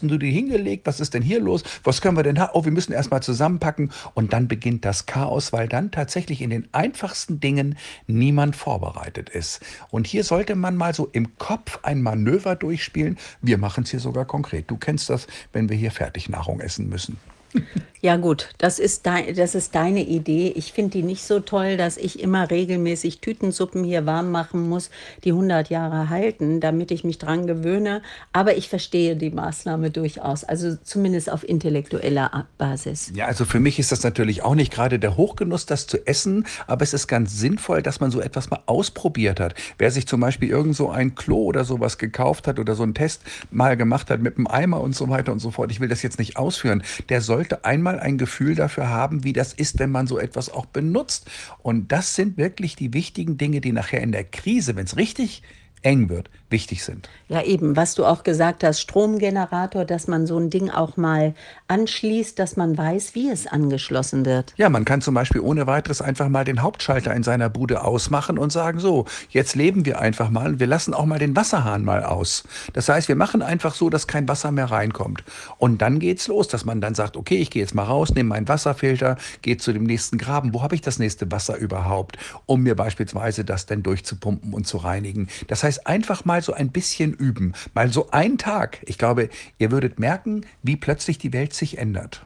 hast denn du die hingelegt? Was ist denn hier los? Was können wir denn haben? Oh, wir müssen erstmal zusammenpacken. Und dann beginnt das Chaos, weil dann tatsächlich in den einfachsten Dingen niemand vorbereitet ist. Und hier sollte man mal so im Kopf ein Manöver durchspielen. Wir machen es hier sogar konkret. Du kennst das, wenn wir hier Fertignahrung essen müssen. Ja gut, das ist deine Idee. Ich finde die nicht so toll, dass ich immer regelmäßig Tütensuppen hier warm machen muss, die 100 Jahre halten, damit ich mich dran gewöhne. Aber ich verstehe die Maßnahme durchaus, also zumindest auf intellektueller Basis. Ja, also für mich ist das natürlich auch nicht gerade der Hochgenuss, das zu essen, aber es ist ganz sinnvoll, dass man so etwas mal ausprobiert hat. Wer sich zum Beispiel irgend so ein Klo oder sowas gekauft hat oder so einen Test mal gemacht hat mit einem Eimer und so weiter und so fort, ich will das jetzt nicht ausführen, der sollte einmal ein Gefühl dafür haben, wie das ist, wenn man so etwas auch benutzt. Und das sind wirklich die wichtigen Dinge, die nachher in der Krise, wenn es richtig eng wird, wichtig sind. Ja, eben, was du auch gesagt hast, Stromgenerator, dass man so ein Ding auch mal anschließt, dass man weiß, wie es angeschlossen wird. Ja, man kann zum Beispiel ohne weiteres einfach mal den Hauptschalter in seiner Bude ausmachen und sagen, so, jetzt leben wir einfach mal und wir lassen auch mal den Wasserhahn mal aus. Das heißt, wir machen einfach so, dass kein Wasser mehr reinkommt. Und dann geht's los, dass man dann sagt, okay, ich gehe jetzt mal raus, nehme meinen Wasserfilter, gehe zu dem nächsten Graben. Wo habe ich das nächste Wasser überhaupt, um mir beispielsweise das dann durchzupumpen und zu reinigen? Das heißt, einfach mal so ein bisschen üben, mal so einen Tag. Ich glaube, ihr würdet merken, wie plötzlich die Welt sich ändert.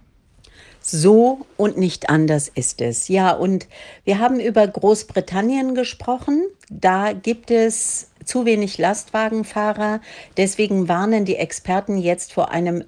So und nicht anders ist es. Ja, und wir haben über Großbritannien gesprochen. Da gibt es zu wenig Lastwagenfahrer. Deswegen warnen die Experten jetzt vor einem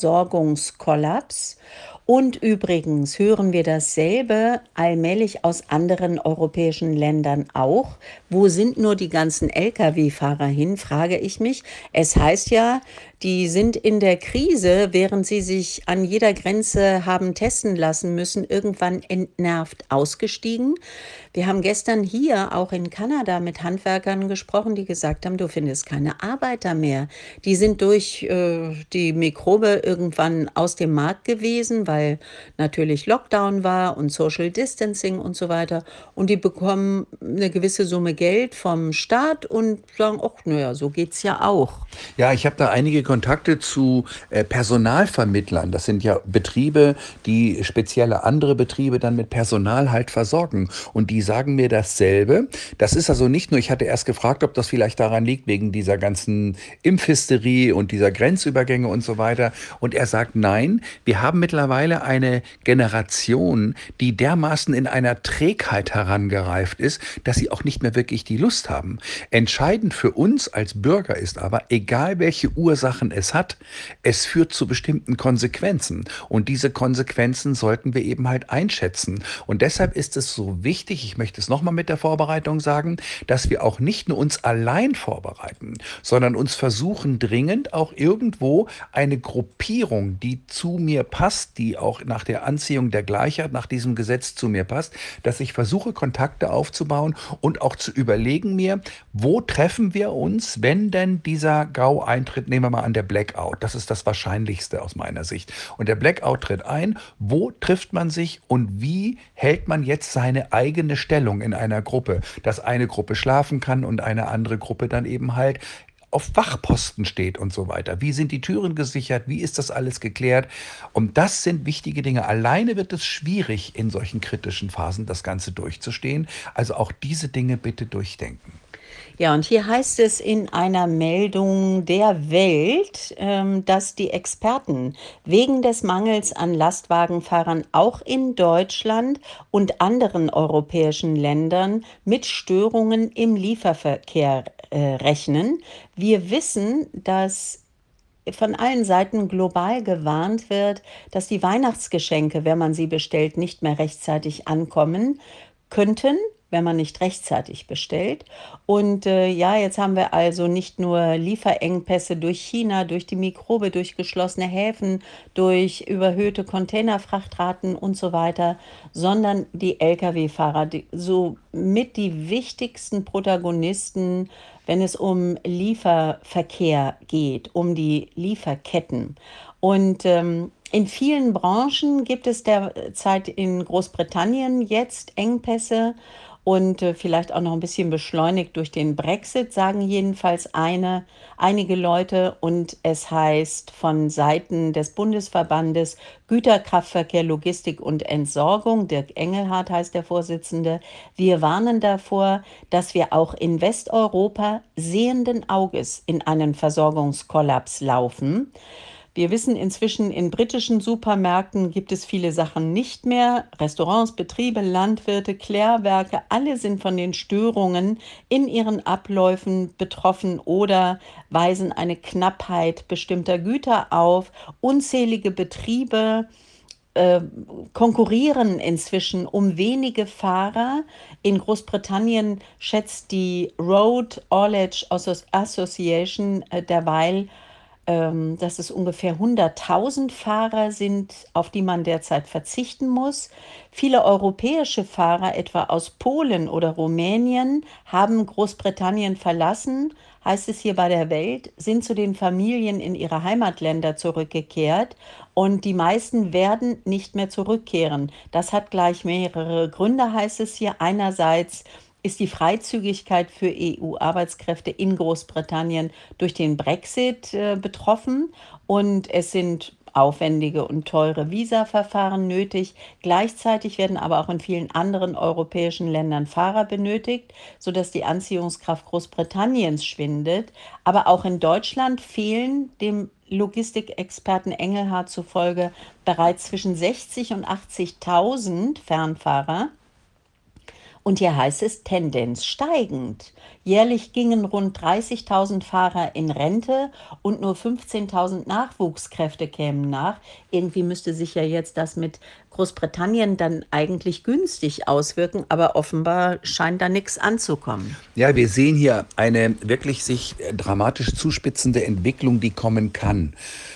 Versorgungskollaps. Und übrigens hören wir dasselbe allmählich aus anderen europäischen Ländern auch. Wo sind nur die ganzen Lkw-Fahrer hin, frage ich mich. Es heißt ja, die sind in der Krise, während sie sich an jeder Grenze haben testen lassen müssen, irgendwann entnervt ausgestiegen. Wir haben gestern hier auch in Kanada mit Handwerkern gesprochen, die gesagt haben, du findest keine Arbeiter mehr. Die sind durch die Mikrobe irgendwann aus dem Markt gewesen, weil natürlich Lockdown war und Social Distancing und so weiter. Und die bekommen eine gewisse Summe Geld vom Staat und sagen, ach, naja, so geht's ja auch. Ja, ich habe da einige Kontakte zu Personalvermittlern. Das sind ja Betriebe, die spezielle andere Betriebe dann mit Personal halt versorgen. Und die sagen mir dasselbe. Das ist also nicht nur, ich hatte erst gefragt, ob das vielleicht daran liegt, wegen dieser ganzen Impfhysterie und dieser Grenzübergänge und so weiter. Und er sagt, nein, wir haben mittlerweile eine Generation, die dermaßen in einer Trägheit herangereift ist, dass sie auch nicht mehr wirklich die Lust haben. Entscheidend für uns als Bürger ist aber, egal welche Ursachen es hat, es führt zu bestimmten Konsequenzen. Und diese Konsequenzen sollten wir eben halt einschätzen. Und deshalb ist es so wichtig, ich möchte es nochmal mit der Vorbereitung sagen, dass wir auch nicht nur uns allein vorbereiten, sondern uns versuchen dringend auch irgendwo eine Gruppierung, die zu mir passt, die auch nach der Anziehung der Gleichheit, nach diesem Gesetz zu mir passt, dass ich versuche, Kontakte aufzubauen und auch zu überlegen mir, wo treffen wir uns, wenn denn dieser GAU eintritt, nehmen wir mal an der Blackout. Das ist das Wahrscheinlichste aus meiner Sicht. Und der Blackout tritt ein. Wo trifft man sich und wie hält man jetzt seine eigene Stellung in einer Gruppe? Dass eine Gruppe schlafen kann und eine andere Gruppe dann eben halt auf Wachposten steht und so weiter. Wie sind die Türen gesichert? Wie ist das alles geklärt? Und das sind wichtige Dinge. Alleine wird es schwierig, in solchen kritischen Phasen das Ganze durchzustehen. Also auch diese Dinge bitte durchdenken. Ja, und hier heißt es in einer Meldung der Welt, dass die Experten wegen des Mangels an Lastwagenfahrern auch in Deutschland und anderen europäischen Ländern mit Störungen im Lieferverkehr rechnen. Wir wissen, dass von allen Seiten global gewarnt wird, dass die Weihnachtsgeschenke, wenn man sie bestellt, nicht mehr rechtzeitig ankommen könnten, wenn man nicht rechtzeitig bestellt. Und ja, jetzt haben wir also nicht nur Lieferengpässe durch China, durch die Mikrobe, durch geschlossene Häfen, durch überhöhte Containerfrachtraten und so weiter, sondern die Lkw-Fahrer, so mit die wichtigsten Protagonisten, wenn es um Lieferverkehr geht, um die Lieferketten. Und in vielen Branchen gibt es derzeit in Großbritannien jetzt Engpässe und vielleicht auch noch ein bisschen beschleunigt durch den Brexit, sagen jedenfalls einige Leute. Und es heißt von Seiten des Bundesverbandes Güterkraftverkehr, Logistik und Entsorgung, Dirk Engelhardt heißt der Vorsitzende, wir warnen davor, dass wir auch in Westeuropa sehenden Auges in einen Versorgungskollaps laufen. Wir wissen inzwischen, in britischen Supermärkten gibt es viele Sachen nicht mehr. Restaurants, Betriebe, Landwirte, Klärwerke, alle sind von den Störungen in ihren Abläufen betroffen oder weisen eine Knappheit bestimmter Güter auf. Unzählige Betriebe äh, konkurrieren inzwischen um wenige Fahrer. In Großbritannien schätzt die Road Haulage Association derweil, dass es ungefähr 100.000 Fahrer sind, auf die man derzeit verzichten muss. Viele europäische Fahrer, etwa aus Polen oder Rumänien, haben Großbritannien verlassen, heißt es hier bei der Welt, sind zu den Familien in ihre Heimatländer zurückgekehrt und die meisten werden nicht mehr zurückkehren. Das hat gleich mehrere Gründe, heißt es hier. Einerseits ist die Freizügigkeit für EU-Arbeitskräfte in Großbritannien durch den Brexit betroffen und es sind aufwendige und teure Visaverfahren nötig. Gleichzeitig werden aber auch in vielen anderen europäischen Ländern Fahrer benötigt, sodass die Anziehungskraft Großbritanniens schwindet. Aber auch in Deutschland fehlen dem Logistikexperten Engelhardt zufolge bereits zwischen 60 und 80.000 Fernfahrer. Und hier heißt es Tendenz steigend. Jährlich gingen rund 30.000 Fahrer in Rente und nur 15.000 Nachwuchskräfte kämen nach. Irgendwie müsste sich ja jetzt das mit Großbritannien dann eigentlich günstig auswirken, aber offenbar scheint da nichts anzukommen. Ja, wir sehen hier eine wirklich sich dramatisch zuspitzende Entwicklung, die kommen kann.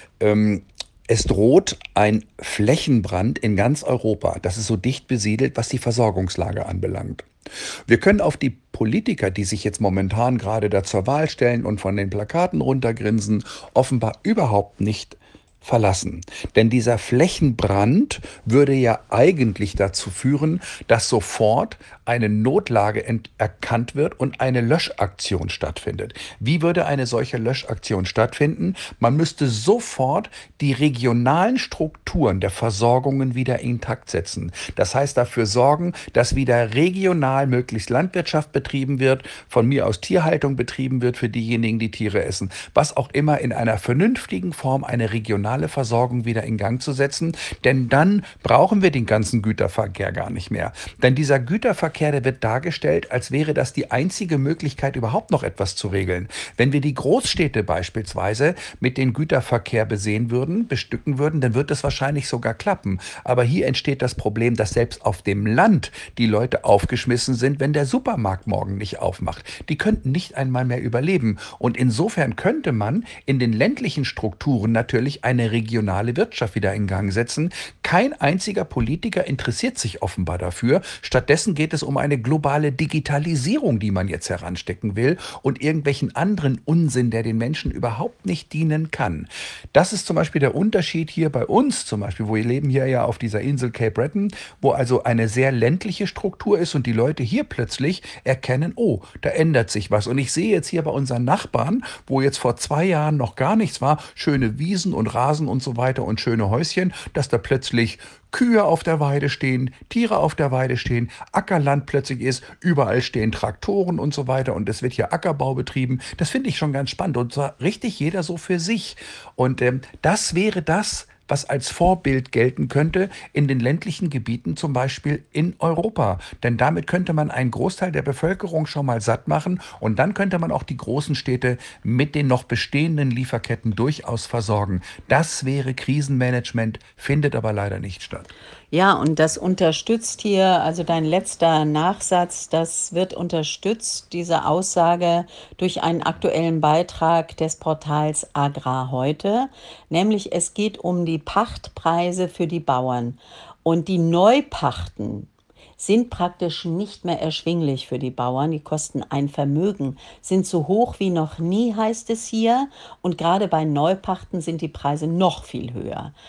Es droht ein Flächenbrand in ganz Europa. Das ist so dicht besiedelt, was die Versorgungslage anbelangt. Wir können auf die Politiker, die sich jetzt momentan gerade da zur Wahl stellen und von den Plakaten runtergrinsen, offenbar überhaupt nicht verlassen. Denn dieser Flächenbrand würde ja eigentlich dazu führen, dass sofort eine Notlage erkannt wird und eine Löschaktion stattfindet. Wie würde eine solche Löschaktion stattfinden? Man müsste sofort die regionalen Strukturen der Versorgungen wieder intakt setzen. Das heißt, dafür sorgen, dass wieder regional möglichst Landwirtschaft betrieben wird, von mir aus Tierhaltung betrieben wird für diejenigen, die Tiere essen. Was auch immer, in einer vernünftigen Form eine regionale Versorgung wieder in Gang zu setzen, denn dann brauchen wir den ganzen Güterverkehr gar nicht mehr. Denn dieser Güterverkehr, der wird dargestellt, als wäre das die einzige Möglichkeit, überhaupt noch etwas zu regeln. Wenn wir die Großstädte beispielsweise mit dem Güterverkehr besehen würden, bestücken würden, dann wird es wahrscheinlich sogar klappen. Aber hier entsteht das Problem, dass selbst auf dem Land die Leute aufgeschmissen sind, wenn der Supermarkt morgen nicht aufmacht. Die könnten nicht einmal mehr überleben. Und insofern könnte man in den ländlichen Strukturen natürlich eine regionale Wirtschaft wieder in Gang setzen. Kein einziger Politiker interessiert sich offenbar dafür. Stattdessen geht es um eine globale Digitalisierung, die man jetzt heranstecken will und irgendwelchen anderen Unsinn, der den Menschen überhaupt nicht dienen kann. Das ist zum Beispiel der Unterschied hier bei uns, zum Beispiel, wo wir leben hier ja auf dieser Insel Cape Breton, wo also eine sehr ländliche Struktur ist und die Leute hier plötzlich erkennen, oh, da ändert sich was. Und ich sehe jetzt hier bei unseren Nachbarn, wo jetzt vor 2 Jahren noch gar nichts war, schöne Wiesen und Rasen und so weiter und schöne Häuschen, dass da plötzlich Kühe auf der Weide stehen, Tiere auf der Weide stehen, Ackerland plötzlich ist, überall stehen Traktoren und so weiter und es wird hier Ackerbau betrieben. Das finde ich schon ganz spannend und zwar richtig jeder so für sich. Und das wäre das, was als Vorbild gelten könnte in den ländlichen Gebieten, zum Beispiel in Europa. Denn damit könnte man einen Großteil der Bevölkerung schon mal satt machen und dann könnte man auch die großen Städte mit den noch bestehenden Lieferketten durchaus versorgen. Das wäre Krisenmanagement, findet aber leider nicht statt. Ja, und das unterstützt hier, also dein letzter Nachsatz, das wird unterstützt, diese Aussage, durch einen aktuellen Beitrag des Portals Agrar heute, nämlich es geht um die Pachtpreise für die Bauern. Und die Neupachten sind praktisch nicht mehr erschwinglich für die Bauern. Die kosten ein Vermögen, sind so hoch wie noch nie, heißt es hier. Und gerade bei Neupachten sind die Preise noch viel höher.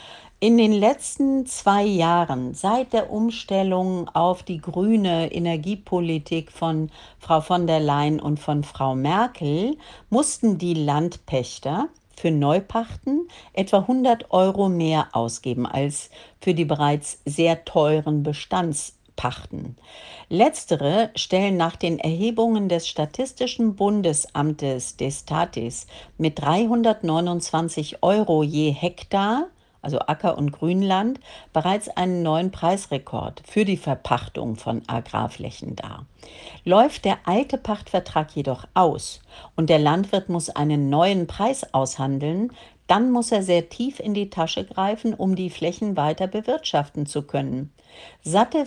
In den letzten 2 Jahren, seit der Umstellung auf die grüne Energiepolitik von Frau von der Leyen und von Frau Merkel, mussten die Landpächter für Neupachten etwa 100 € mehr ausgeben als für die bereits sehr teuren Bestandspachten. Letztere stellen nach den Erhebungen des Statistischen Bundesamtes Destatis mit 329 € je Hektar, also Acker- und Grünland, bereits einen neuen Preisrekord für die Verpachtung von Agrarflächen dar. Läuft der alte Pachtvertrag jedoch aus und der Landwirt muss einen neuen Preis aushandeln, dann muss er sehr tief in die Tasche greifen, um die Flächen weiter bewirtschaften zu können. Satte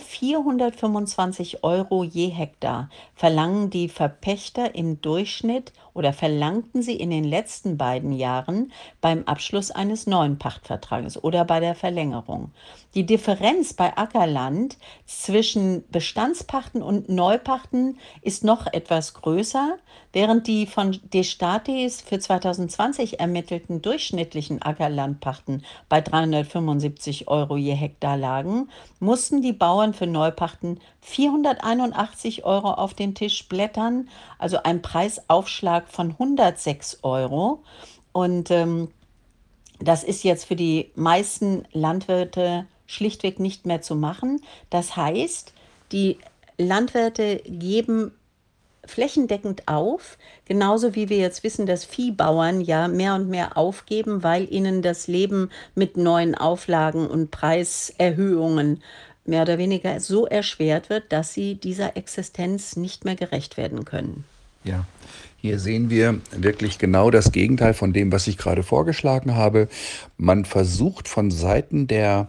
425 € je Hektar verlangen die Verpächter im Durchschnitt oder verlangten sie in den letzten beiden Jahren beim Abschluss eines neuen Pachtvertrages oder bei der Verlängerung. Die Differenz bei Ackerland zwischen Bestandspachten und Neupachten ist noch etwas größer, während die von Destatis für 2020 ermittelten durchschnittlichen Ackerlandpachten bei 375 € je Hektar lagen, mussten die Bauern für Neupachten 481 € auf den Tisch blättern, also ein Preisaufschlag von 106 €. Und das ist jetzt für die meisten Landwirte schlichtweg nicht mehr zu machen. Das heißt, die Landwirte geben flächendeckend auf, genauso wie wir jetzt wissen, dass Viehbauern ja mehr und mehr aufgeben, weil ihnen das Leben mit neuen Auflagen und Preiserhöhungen mehr oder weniger so erschwert wird, dass sie dieser Existenz nicht mehr gerecht werden können. Ja, hier sehen wir wirklich genau das Gegenteil von dem, was ich gerade vorgeschlagen habe. Man versucht von Seiten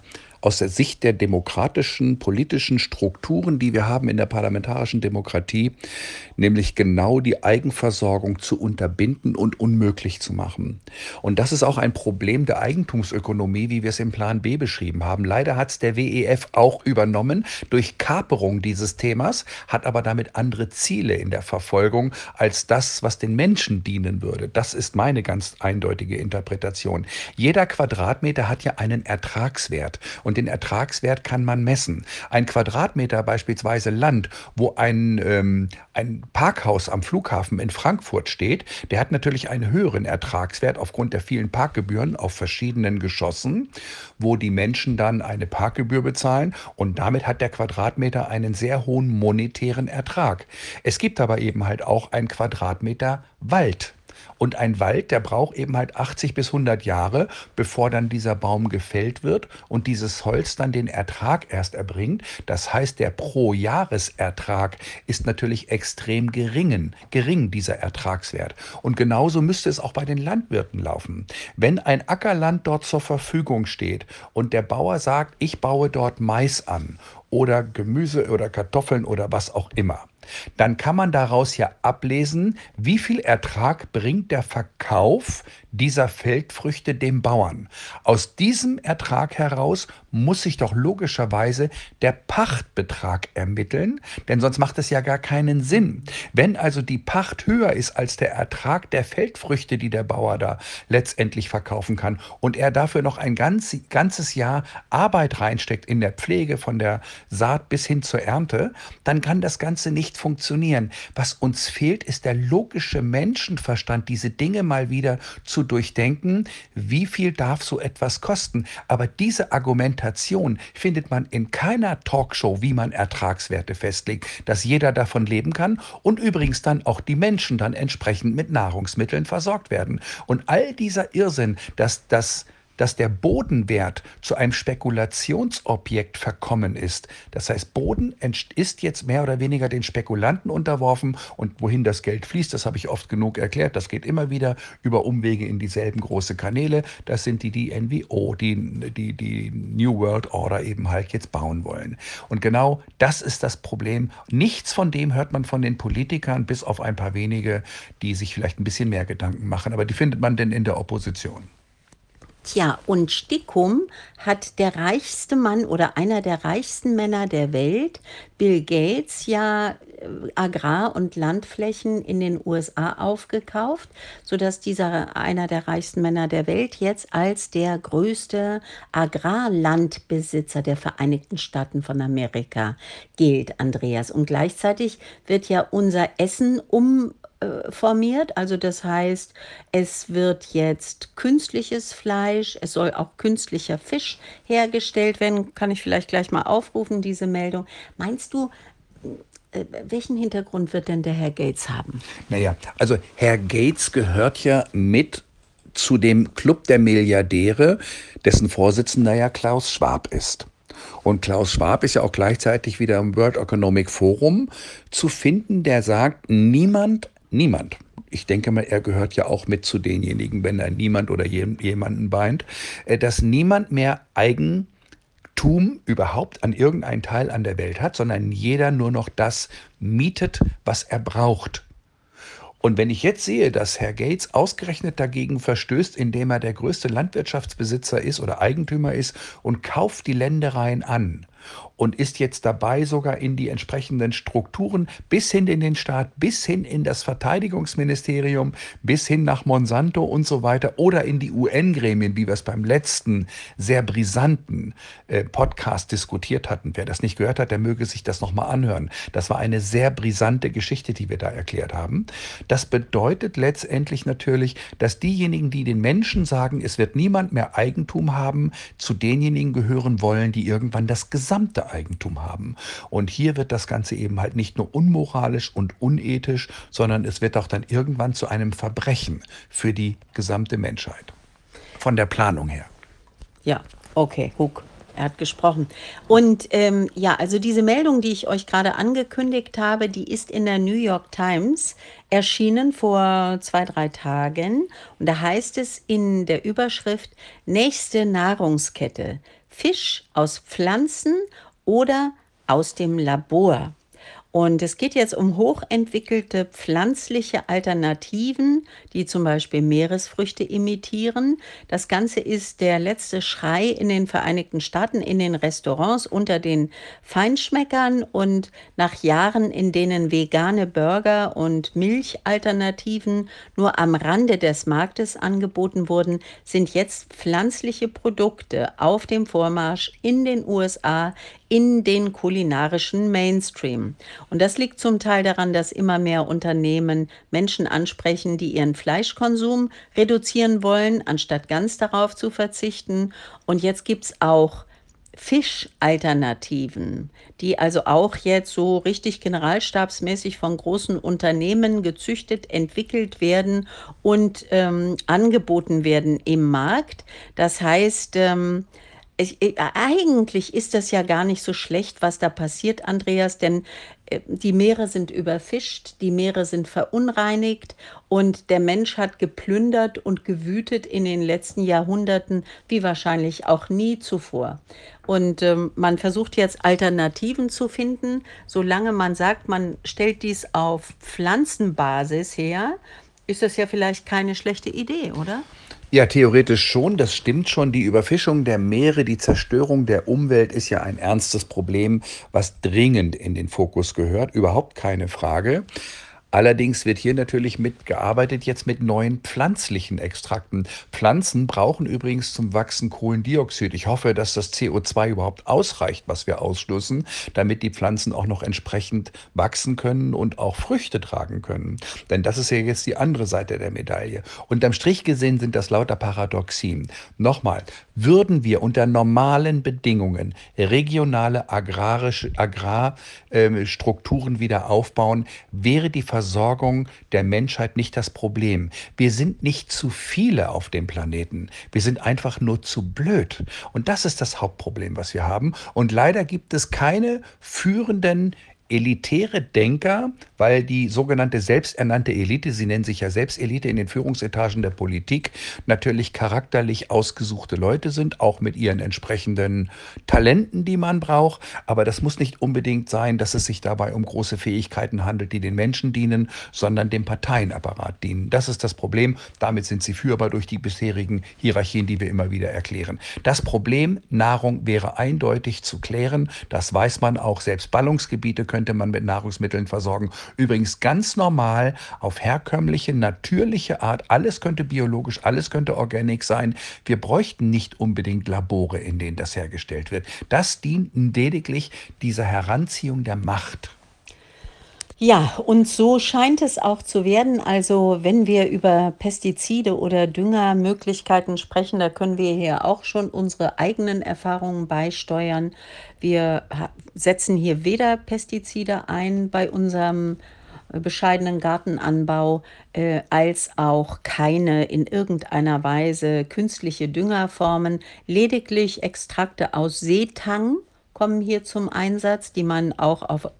aus der Sicht der demokratischen, politischen Strukturen, die wir haben in der parlamentarischen Demokratie, nämlich genau die Eigenversorgung zu unterbinden und unmöglich zu machen. Und das ist auch ein Problem der Eigentumsökonomie, wie wir es im Plan B beschrieben haben. Leider hat es der WEF auch übernommen durch Kaperung dieses Themas, hat aber damit andere Ziele in der Verfolgung als das, was den Menschen dienen würde. Das ist meine ganz eindeutige Interpretation. Jeder Quadratmeter hat ja einen Ertragswert und den Ertragswert kann man messen. Ein Quadratmeter beispielsweise Land, wo ein Parkhaus am Flughafen in Frankfurt steht, der hat natürlich einen höheren Ertragswert aufgrund der vielen Parkgebühren auf verschiedenen Geschossen, wo die Menschen dann eine Parkgebühr bezahlen und damit hat der Quadratmeter einen sehr hohen monetären Ertrag. Es gibt aber eben halt auch ein Quadratmeter Wald. Und ein Wald, der braucht eben halt 80 bis 100 Jahre, bevor dann dieser Baum gefällt wird und dieses Holz dann den Ertrag erst erbringt. Das heißt, der Pro-Jahres-Ertrag ist natürlich extrem gering, dieser Ertragswert. Und genauso müsste es auch bei den Landwirten laufen. Wenn ein Ackerland dort zur Verfügung steht und der Bauer sagt, ich baue dort Mais an oder Gemüse oder Kartoffeln oder was auch immer, dann kann man daraus ja ablesen, wie viel Ertrag bringt der Verkauf dieser Feldfrüchte dem Bauern. Aus diesem Ertrag heraus muss sich doch logischerweise der Pachtbetrag ermitteln, denn sonst macht es ja gar keinen Sinn. Wenn also die Pacht höher ist als der Ertrag der Feldfrüchte, die der Bauer da letztendlich verkaufen kann und er dafür noch ein ganzes Jahr Arbeit reinsteckt in der Pflege von der Saat bis hin zur Ernte, dann kann das Ganze nicht funktionieren. Was uns fehlt, ist der logische Menschenverstand, diese Dinge mal wieder zu durchdenken, wie viel darf so etwas kosten. Aber diese Argumentation findet man in keiner Talkshow, wie man Ertragswerte festlegt, dass jeder davon leben kann und übrigens dann auch die Menschen dann entsprechend mit Nahrungsmitteln versorgt werden. Und all dieser Irrsinn, dass der Bodenwert zu einem Spekulationsobjekt verkommen ist. Das heißt, Boden ist jetzt mehr oder weniger den Spekulanten unterworfen und wohin das Geld fließt, das habe ich oft genug erklärt. Das geht immer wieder über Umwege in dieselben große Kanäle. Das sind die NWO, die New World Order eben halt jetzt bauen wollen. Und genau das ist das Problem. Nichts von dem hört man von den Politikern, bis auf ein paar wenige, die sich vielleicht ein bisschen mehr Gedanken machen. Aber die findet man denn in der Opposition. Tja, und Stickum hat der reichste Mann oder einer der reichsten Männer der Welt, Bill Gates, ja Agrar- und Landflächen in den USA aufgekauft, sodass dieser einer der reichsten Männer der Welt jetzt als der größte Agrarlandbesitzer der Vereinigten Staaten von Amerika gilt, Andreas. Und gleichzeitig wird ja unser Essen formiert. Also das heißt, es wird jetzt künstliches Fleisch, es soll auch künstlicher Fisch hergestellt werden. Kann ich vielleicht gleich mal aufrufen, diese Meldung. Meinst du, welchen Hintergrund wird denn der Herr Gates haben? Naja, also Herr Gates gehört ja mit zu dem Club der Milliardäre, dessen Vorsitzender ja Klaus Schwab ist. Und Klaus Schwab ist ja auch gleichzeitig wieder im World Economic Forum zu finden, der sagt, niemand, ich denke mal, er gehört ja auch mit zu denjenigen, wenn er niemand oder jemanden meint, dass niemand mehr Eigentum überhaupt an irgendeinen Teil an der Welt hat, sondern jeder nur noch das mietet, was er braucht. Und wenn ich jetzt sehe, dass Herr Gates ausgerechnet dagegen verstößt, indem er der größte Landwirtschaftsbesitzer ist oder Eigentümer ist und kauft die Ländereien an und ist jetzt dabei, sogar in die entsprechenden Strukturen bis hin in den Staat, bis hin in das Verteidigungsministerium, bis hin nach Monsanto und so weiter oder in die UN-Gremien, wie wir es beim letzten sehr brisanten Podcast diskutiert hatten. Wer das nicht gehört hat, der möge sich das nochmal anhören. Das war eine sehr brisante Geschichte, die wir da erklärt haben. Das bedeutet letztendlich natürlich, dass diejenigen, die den Menschen sagen, es wird niemand mehr Eigentum haben, zu denjenigen gehören wollen, die irgendwann das gesamte Eigentum haben. Und hier wird das Ganze eben halt nicht nur unmoralisch und unethisch, sondern es wird auch dann irgendwann zu einem Verbrechen für die gesamte Menschheit. Von der Planung her. Ja, okay, Hug. Er hat gesprochen. Und ja, also diese Meldung, die ich euch gerade angekündigt habe, die ist in der New York Times erschienen vor 2, 3 Tagen. Und da heißt es in der Überschrift: Nächste Nahrungskette. Fisch aus Pflanzen oder aus dem Labor. Und es geht jetzt um hochentwickelte pflanzliche Alternativen, die zum Beispiel Meeresfrüchte imitieren. Das Ganze ist der letzte Schrei in den Vereinigten Staaten, in den Restaurants, unter den Feinschmeckern. Und nach Jahren, in denen vegane Burger und Milchalternativen nur am Rande des Marktes angeboten wurden, sind jetzt pflanzliche Produkte auf dem Vormarsch in den USA, in den kulinarischen Mainstream. Und das liegt zum Teil daran, dass immer mehr Unternehmen Menschen ansprechen, die ihren Fleischkonsum reduzieren wollen, anstatt ganz darauf zu verzichten. Und jetzt gibt es auch Fischalternativen, die also auch jetzt so richtig generalstabsmäßig von großen Unternehmen gezüchtet, entwickelt werden und angeboten werden im Markt. Das heißt, eigentlich ist das ja gar nicht so schlecht, was da passiert, Andreas, denn die Meere sind überfischt, die Meere sind verunreinigt und der Mensch hat geplündert und gewütet in den letzten Jahrhunderten, wie wahrscheinlich auch nie zuvor. Und man versucht jetzt Alternativen zu finden, solange man sagt, man stellt dies auf Pflanzenbasis her, ist das ja vielleicht keine schlechte Idee, oder? Ja, theoretisch schon, das stimmt schon. Die Überfischung der Meere, die Zerstörung der Umwelt ist ja ein ernstes Problem, was dringend in den Fokus gehört. Überhaupt keine Frage. Allerdings wird hier natürlich mitgearbeitet jetzt mit neuen pflanzlichen Extrakten. Pflanzen brauchen übrigens zum Wachsen Kohlendioxid. Ich hoffe, dass das CO2 überhaupt ausreicht, was wir ausstoßen, damit die Pflanzen auch noch entsprechend wachsen können und auch Früchte tragen können. Denn das ist ja jetzt die andere Seite der Medaille. Unterm Strich gesehen sind das lauter Paradoxien. Nochmal, würden wir unter normalen Bedingungen regionale Agrarstrukturen wieder aufbauen, wäre die Versorgung der Menschheit nicht das Problem. Wir sind nicht zu viele auf dem Planeten. Wir sind einfach nur zu blöd. Und das ist das Hauptproblem, was wir haben. Und leider gibt es keine führenden elitäre Denker, weil die sogenannte selbsternannte Elite, sie nennen sich ja selbst Elite in den Führungsetagen der Politik, natürlich charakterlich ausgesuchte Leute sind, auch mit ihren entsprechenden Talenten, die man braucht. Aber das muss nicht unbedingt sein, dass es sich dabei um große Fähigkeiten handelt, die den Menschen dienen, sondern dem Parteienapparat dienen. Das ist das Problem. Damit sind sie führbar durch die bisherigen Hierarchien, die wir immer wieder erklären. Das Problem Nahrung wäre eindeutig zu klären. Das weiß man auch. Selbst Ballungsgebiete können könnte man mit Nahrungsmitteln versorgen. Übrigens ganz normal, auf herkömmliche, natürliche Art. Alles könnte biologisch, alles könnte organic sein. Wir bräuchten nicht unbedingt Labore, in denen das hergestellt wird. Das dient lediglich dieser Heranziehung der Macht. Ja, und so scheint es auch zu werden. Also wenn wir über Pestizide oder Düngermöglichkeiten sprechen, da können wir hier auch schon unsere eigenen Erfahrungen beisteuern. Wir setzen hier weder Pestizide ein bei unserem bescheidenen Gartenanbau, als auch keine in irgendeiner Weise künstliche Düngerformen, lediglich Extrakte aus Seetang kommen hier zum Einsatz, die man auch auf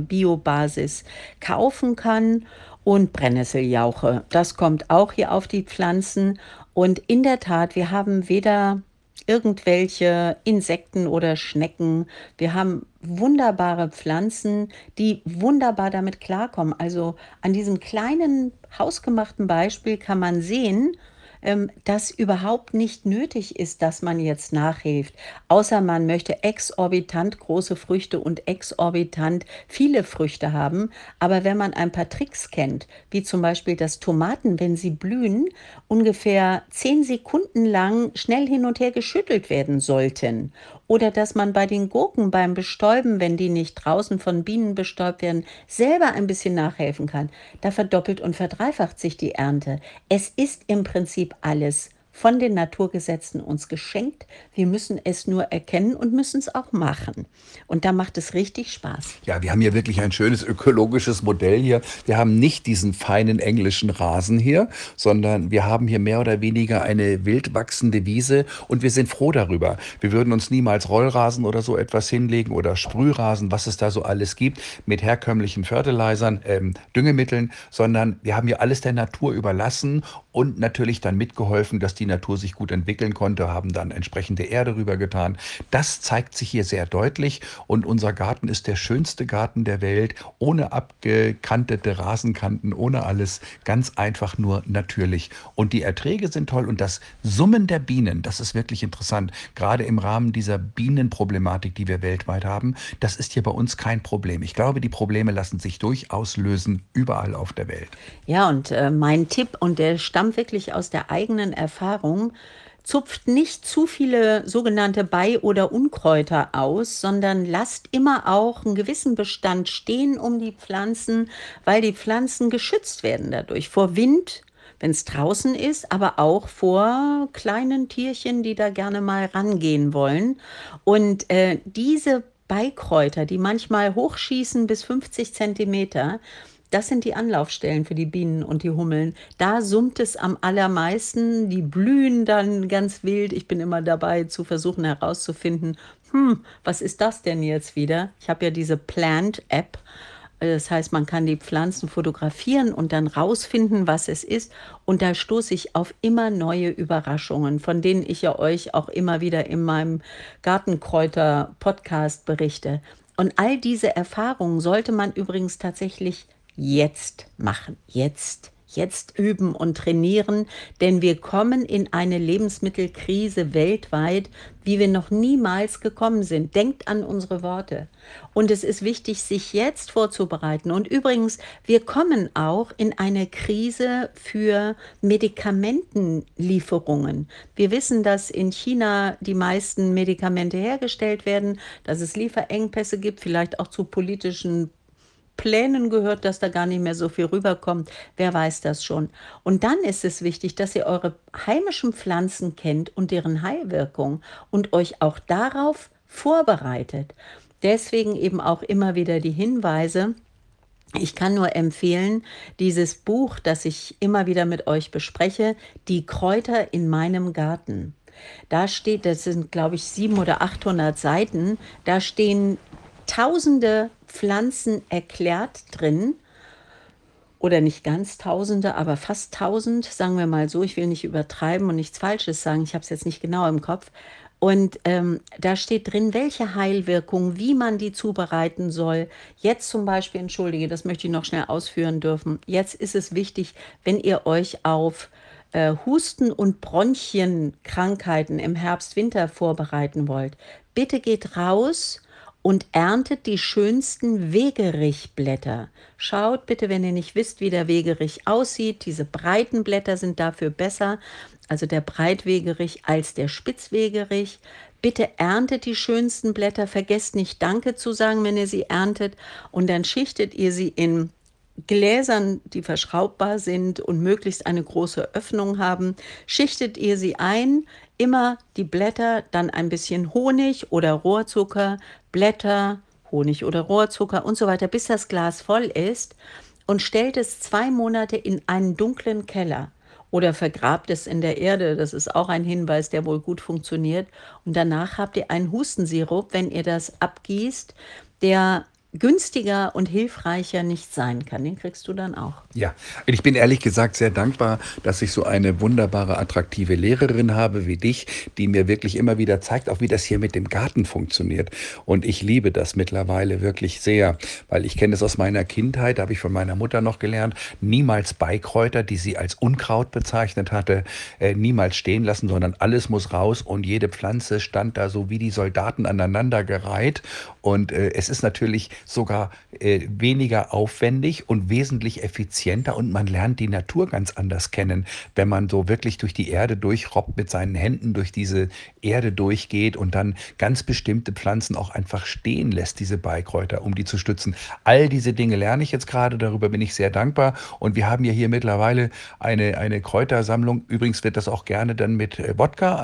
Biobasis kaufen kann. Und Brennnesseljauche, das kommt auch hier auf die Pflanzen. Und in der Tat, wir haben weder irgendwelche Insekten oder Schnecken. Wir haben wunderbare Pflanzen, die wunderbar damit klarkommen. Also an diesem kleinen hausgemachten Beispiel kann man sehen, dass überhaupt nicht nötig ist, dass man jetzt nachhilft, außer man möchte exorbitant große Früchte und exorbitant viele Früchte haben. Aber wenn man ein paar Tricks kennt, wie zum Beispiel, dass Tomaten, wenn sie blühen, ungefähr 10 Sekunden lang schnell hin und her geschüttelt werden sollten. Oder dass man bei den Gurken beim Bestäuben, wenn die nicht draußen von Bienen bestäubt werden, selber ein bisschen nachhelfen kann. Da verdoppelt und verdreifacht sich die Ernte. Es ist im Prinzip alles von den Naturgesetzen uns geschenkt. Wir müssen es nur erkennen und müssen es auch machen. Und da macht es richtig Spaß. Ja, wir haben hier wirklich ein schönes ökologisches Modell hier. Wir haben nicht diesen feinen englischen Rasen hier, sondern wir haben hier mehr oder weniger eine wild wachsende Wiese und wir sind froh darüber. Wir würden uns niemals Rollrasen oder so etwas hinlegen oder Sprührasen, was es da so alles gibt, mit herkömmlichen Fertilizern, Düngemitteln, sondern wir haben hier alles der Natur überlassen und natürlich dann mitgeholfen, dass die Natur sich gut entwickeln konnte, haben dann entsprechende Erde rübergetan. Das zeigt sich hier sehr deutlich und unser Garten ist der schönste Garten der Welt, ohne abgekantete Rasenkanten, ohne alles, ganz einfach nur natürlich. Und die Erträge sind toll und das Summen der Bienen, das ist wirklich interessant, gerade im Rahmen dieser Bienenproblematik, die wir weltweit haben, das ist hier bei uns kein Problem. Ich glaube, die Probleme lassen sich durchaus lösen, überall auf der Welt. Ja, und mein Tipp, und der stammt wirklich aus der eigenen Erfahrung, zupft nicht zu viele sogenannte Bei- oder Unkräuter aus, sondern lasst immer auch einen gewissen Bestand stehen um die Pflanzen, weil die Pflanzen geschützt werden dadurch vor Wind, wenn es draußen ist, aber auch vor kleinen Tierchen, die da gerne mal rangehen wollen. Und diese Beikräuter, die manchmal hochschießen bis 50 Zentimeter, das sind die Anlaufstellen für die Bienen und die Hummeln. Da summt es am allermeisten. Die blühen dann ganz wild. Ich bin immer dabei zu versuchen herauszufinden, was ist das denn jetzt wieder? Ich habe ja diese Plant-App. Das heißt, man kann die Pflanzen fotografieren und dann rausfinden, was es ist. Und da stoße ich auf immer neue Überraschungen, von denen ich ja euch auch immer wieder in meinem Gartenkräuter-Podcast berichte. Und all diese Erfahrungen sollte man übrigens tatsächlich jetzt machen. Jetzt üben und trainieren, denn wir kommen in eine Lebensmittelkrise weltweit, wie wir noch niemals gekommen sind. Denkt an unsere Worte. Und es ist wichtig, sich jetzt vorzubereiten. Und übrigens, wir kommen auch in eine Krise für Medikamentenlieferungen. Wir wissen, dass in China die meisten Medikamente hergestellt werden, dass es Lieferengpässe gibt, vielleicht auch zu politischen Plänen gehört, dass da gar nicht mehr so viel rüberkommt. Wer weiß das schon? Und dann ist es wichtig, dass ihr eure heimischen Pflanzen kennt und deren Heilwirkung und euch auch darauf vorbereitet. Deswegen eben auch immer wieder die Hinweise. Ich kann nur empfehlen, dieses Buch, das ich immer wieder mit euch bespreche, Die Kräuter in meinem Garten. Da steht, das sind, glaube ich, 700 oder 800 Seiten, da stehen tausende Pflanzen erklärt drin, oder nicht ganz tausende, aber fast 1000, sagen wir mal so. Ich will nicht übertreiben und nichts Falsches sagen, ich habe es jetzt nicht genau im Kopf. Und da steht drin, welche Heilwirkung, wie man die zubereiten soll. Jetzt zum Beispiel, entschuldige, das möchte ich noch schnell ausführen dürfen. Jetzt ist es wichtig, wenn ihr euch auf Husten- und Bronchienkrankheiten im Herbst, Winter vorbereiten wollt. Bitte geht raus und erntet die schönsten Wegerichblätter. Schaut bitte, wenn ihr nicht wisst, wie der Wegerich aussieht, diese breiten Blätter sind dafür besser, also der Breitwegerich als der Spitzwegerich. Bitte erntet die schönsten Blätter, vergesst nicht Danke zu sagen, wenn ihr sie erntet, und dann schichtet ihr sie in Gläsern, die verschraubbar sind und möglichst eine große Öffnung haben, schichtet ihr sie ein, immer die Blätter, dann ein bisschen Honig oder Rohrzucker, Blätter, Honig oder Rohrzucker und so weiter, bis das Glas voll ist, und stellt es 2 Monate in einen dunklen Keller oder vergrabt es in der Erde. Das ist auch ein Hinweis, der wohl gut funktioniert. Und danach habt ihr einen Hustensirup, wenn ihr das abgießt, der günstiger und hilfreicher nicht sein kann. Den kriegst du dann auch. Ja, und ich bin ehrlich gesagt sehr dankbar, dass ich so eine wunderbare, attraktive Lehrerin habe wie dich, die mir wirklich immer wieder zeigt, auch wie das hier mit dem Garten funktioniert. Und ich liebe das mittlerweile wirklich sehr, weil ich kenne es aus meiner Kindheit, habe ich von meiner Mutter noch gelernt, niemals Beikräuter, die sie als Unkraut bezeichnet hatte, niemals stehen lassen, sondern alles muss raus, und jede Pflanze stand da so wie die Soldaten aneinandergereiht. Und es ist natürlich sogar weniger aufwendig und wesentlich effizienter, und man lernt die Natur ganz anders kennen, wenn man so wirklich durch die Erde durchrobbt, mit seinen Händen durch diese Erde durchgeht und dann ganz bestimmte Pflanzen auch einfach stehen lässt, diese Beikräuter, um die zu stützen. All diese Dinge lerne ich jetzt gerade, darüber bin ich sehr dankbar, und wir haben ja hier mittlerweile eine Kräutersammlung. Übrigens wird das auch gerne dann mit Wodka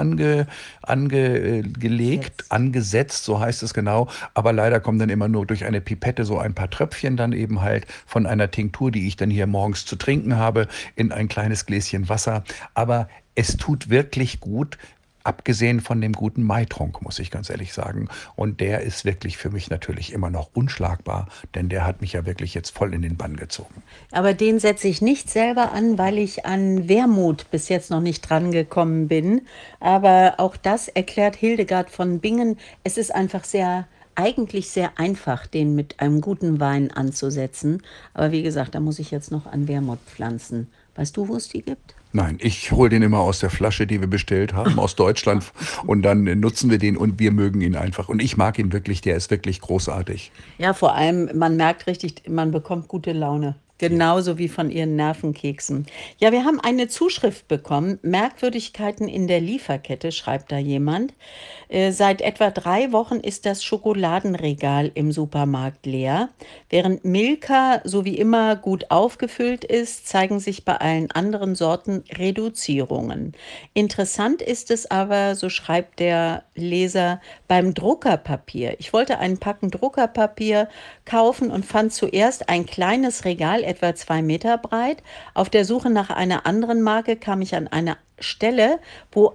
angesetzt, so heißt es genau, aber leider kommen dann immer nur durch eine Pipette so ein paar Tröpfchen dann eben halt von einer Tinktur, die ich dann hier morgens zu trinken habe, in ein kleines Gläschen Wasser. Aber es tut wirklich gut, abgesehen von dem guten Maitrunk, muss ich ganz ehrlich sagen. Und der ist wirklich für mich natürlich immer noch unschlagbar, denn der hat mich ja wirklich jetzt voll in den Bann gezogen. Aber den setze ich nicht selber an, weil ich an Wermut bis jetzt noch nicht dran gekommen bin. Aber auch das erklärt Hildegard von Bingen. Es ist einfach eigentlich sehr einfach, den mit einem guten Wein anzusetzen. Aber wie gesagt, da muss ich jetzt noch an Wermut pflanzen. Weißt du, wo es die gibt? Nein, ich hole den immer aus der Flasche, die wir bestellt haben, aus Deutschland, und dann nutzen wir den, und wir mögen ihn einfach. Und ich mag ihn wirklich, der ist wirklich großartig. Ja, vor allem, man merkt richtig, man bekommt gute Laune. Genauso wie von ihren Nervenkeksen. Ja, wir haben eine Zuschrift bekommen. Merkwürdigkeiten in der Lieferkette, schreibt da jemand. Seit etwa 3 Wochen ist das Schokoladenregal im Supermarkt leer. Während Milka so wie immer gut aufgefüllt ist, zeigen sich bei allen anderen Sorten Reduzierungen. Interessant ist es aber, so schreibt der Leser, beim Druckerpapier. Ich wollte einen Packen Druckerpapier kaufen und fand zuerst ein kleines Regal, etwa 2 Meter breit. Auf der Suche nach einer anderen Marke kam ich an eine Stelle, wo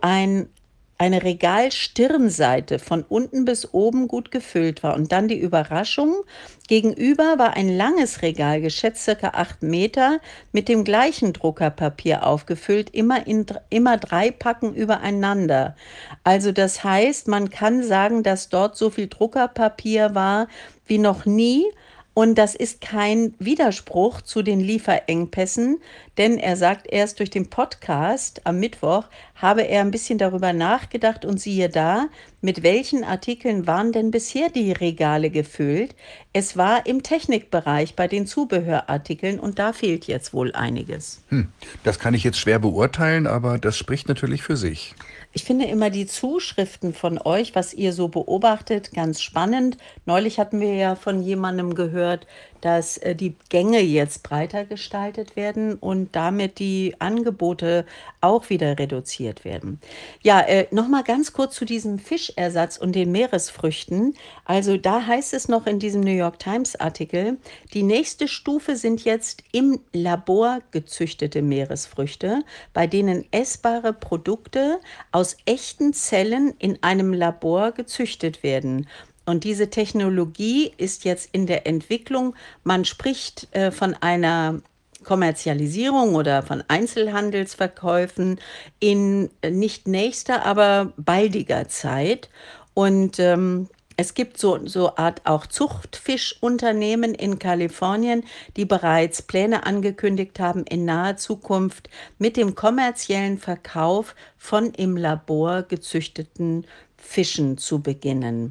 eine Regalstirnseite von unten bis oben gut gefüllt war. Und dann die Überraschung: Gegenüber war ein langes Regal, geschätzt ca. 8 Meter, mit dem gleichen Druckerpapier aufgefüllt, immer 3 Packen übereinander. Also das heißt, man kann sagen, dass dort so viel Druckerpapier war wie noch nie. Und das ist kein Widerspruch zu den Lieferengpässen, denn er sagt, erst durch den Podcast am Mittwoch habe er ein bisschen darüber nachgedacht, und siehe da, mit welchen Artikeln waren denn bisher die Regale gefüllt? Es war im Technikbereich bei den Zubehörartikeln, und da fehlt jetzt wohl einiges. Das kann ich jetzt schwer beurteilen, aber das spricht natürlich für sich. Ich finde immer die Zuschriften von euch, was ihr so beobachtet, ganz spannend. Neulich hatten wir ja von jemandem gehört, dass die Gänge jetzt breiter gestaltet werden und damit die Angebote auch wieder reduziert werden. Ja, nochmal ganz kurz zu diesem Fischersatz und den Meeresfrüchten. Also da heißt es noch in diesem New York Times Artikel, die nächste Stufe sind jetzt im Labor gezüchtete Meeresfrüchte, bei denen essbare Produkte aus echten Zellen in einem Labor gezüchtet werden. Und diese Technologie ist jetzt in der Entwicklung. Man spricht von einer Kommerzialisierung oder von Einzelhandelsverkäufen in nicht nächster, aber baldiger Zeit. Und es gibt so Art auch Zuchtfischunternehmen in Kalifornien, die bereits Pläne angekündigt haben, in naher Zukunft mit dem kommerziellen Verkauf von im Labor gezüchteten Fischen zu beginnen.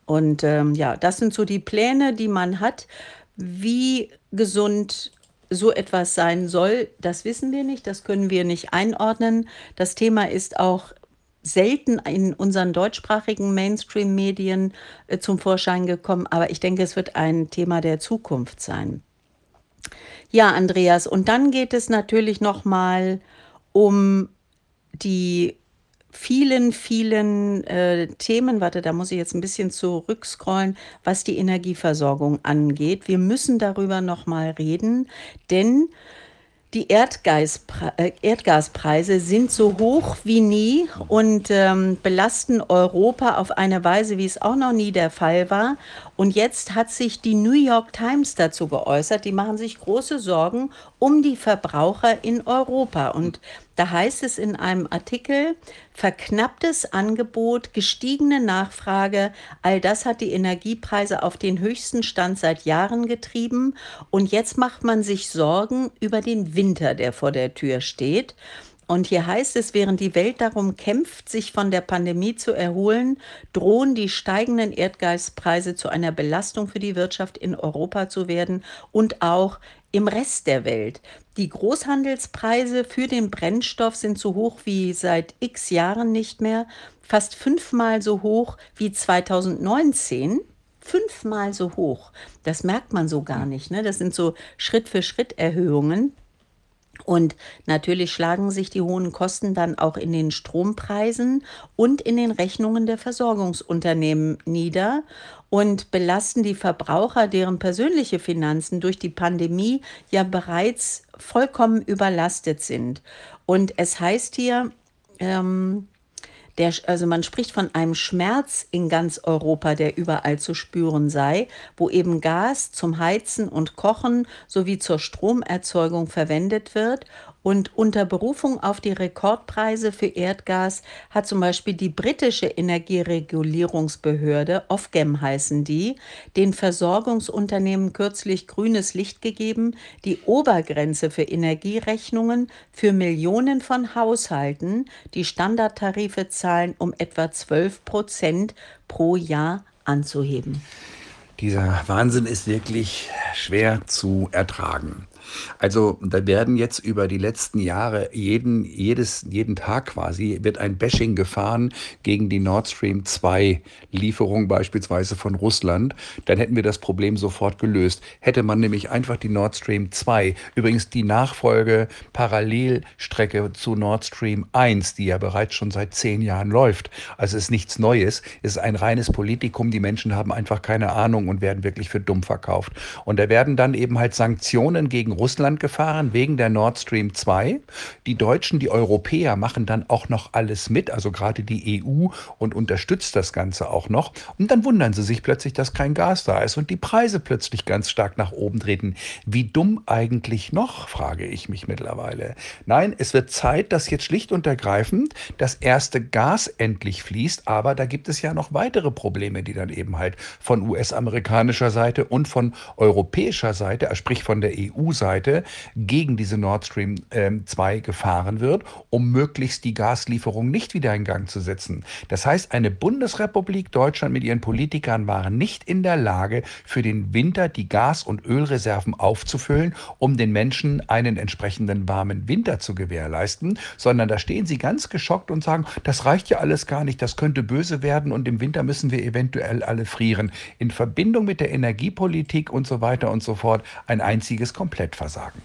Und ja, das sind so die Pläne, die man hat. Wie gesund so etwas sein soll, das wissen wir nicht, das können wir nicht einordnen. Das Thema ist auch selten in unseren deutschsprachigen Mainstream-Medien zum Vorschein gekommen, aber ich denke, es wird ein Thema der Zukunft sein. Ja, Andreas, und dann geht es natürlich noch mal um die vielen Themen, warte, da muss ich jetzt ein bisschen zurückscrollen, was die Energieversorgung angeht. Wir müssen darüber noch mal reden, denn die Erdgaspreise sind so hoch wie nie und belasten Europa auf eine Weise, wie es auch noch nie der Fall war. Und jetzt hat sich die New York Times dazu geäußert. Die machen sich große Sorgen um die Verbraucher in Europa. Und da heißt es in einem Artikel, verknapptes Angebot, gestiegene Nachfrage, all das hat die Energiepreise auf den höchsten Stand seit Jahren getrieben. Und jetzt macht man sich Sorgen über den Winter, der vor der Tür steht. Und hier heißt es, während die Welt darum kämpft, sich von der Pandemie zu erholen, drohen die steigenden Erdgaspreise zu einer Belastung für die Wirtschaft in Europa zu werden und auch im Rest der Welt. Die Großhandelspreise für den Brennstoff sind so hoch wie seit x Jahren nicht mehr, fast 5-mal so hoch wie 2019. 5-mal so hoch. Das merkt man so gar nicht, ne? Das sind so Schritt-für-Schritt-Erhöhungen. Und natürlich schlagen sich die hohen Kosten dann auch in den Strompreisen und in den Rechnungen der Versorgungsunternehmen nieder und belasten die Verbraucher, deren persönliche Finanzen durch die Pandemie ja bereits vollkommen überlastet sind. Und es heißt hier, also man spricht von einem Schmerz in ganz Europa, der überall zu spüren sei, wo eben Gas zum Heizen und Kochen sowie zur Stromerzeugung verwendet wird. Und unter Berufung auf die Rekordpreise für Erdgas hat zum Beispiel die britische Energieregulierungsbehörde, Ofgem heißen die, den Versorgungsunternehmen kürzlich grünes Licht gegeben, die Obergrenze für Energierechnungen für Millionen von Haushalten, die Standardtarife zahlen, um etwa 12% pro Jahr anzuheben. Dieser Wahnsinn ist wirklich schwer zu ertragen. Also da werden jetzt über die letzten Jahre jeden Tag quasi wird ein Bashing gefahren gegen die Nord Stream 2 Lieferung beispielsweise von Russland. Dann hätten wir das Problem sofort gelöst. Hätte man nämlich einfach die Nord Stream 2, übrigens die Nachfolge Parallelstrecke zu Nord Stream 1, die ja bereits schon seit 10 Jahren läuft. Also es ist nichts Neues. Es ist ein reines Politikum. Die Menschen haben einfach keine Ahnung und werden wirklich für dumm verkauft. Und da werden dann eben halt Sanktionen gegen Russland gefahren wegen der Nord Stream 2. Die Deutschen, die Europäer machen dann auch noch alles mit, also gerade die EU, und unterstützt das Ganze auch noch. Und dann wundern sie sich plötzlich, dass kein Gas da ist und die Preise plötzlich ganz stark nach oben treten. Wie dumm eigentlich noch, frage ich mich mittlerweile. Nein, es wird Zeit, dass jetzt schlicht und ergreifend das erste Gas endlich fließt, aber da gibt es ja noch weitere Probleme, die dann eben halt von US-amerikanischer Seite und von europäischer Seite, sprich von der EU-Seite, gegen diese Nord Stream 2 gefahren wird, um möglichst die Gaslieferung nicht wieder in Gang zu setzen. Das heißt, eine Bundesrepublik Deutschland mit ihren Politikern waren nicht in der Lage, für den Winter die Gas- und Ölreserven aufzufüllen, um den Menschen einen entsprechenden warmen Winter zu gewährleisten, sondern da stehen sie ganz geschockt und sagen, das reicht ja alles gar nicht, das könnte böse werden und im Winter müssen wir eventuell alle frieren. In Verbindung mit der Energiepolitik und so weiter und so fort ein einziges Komplettversagen.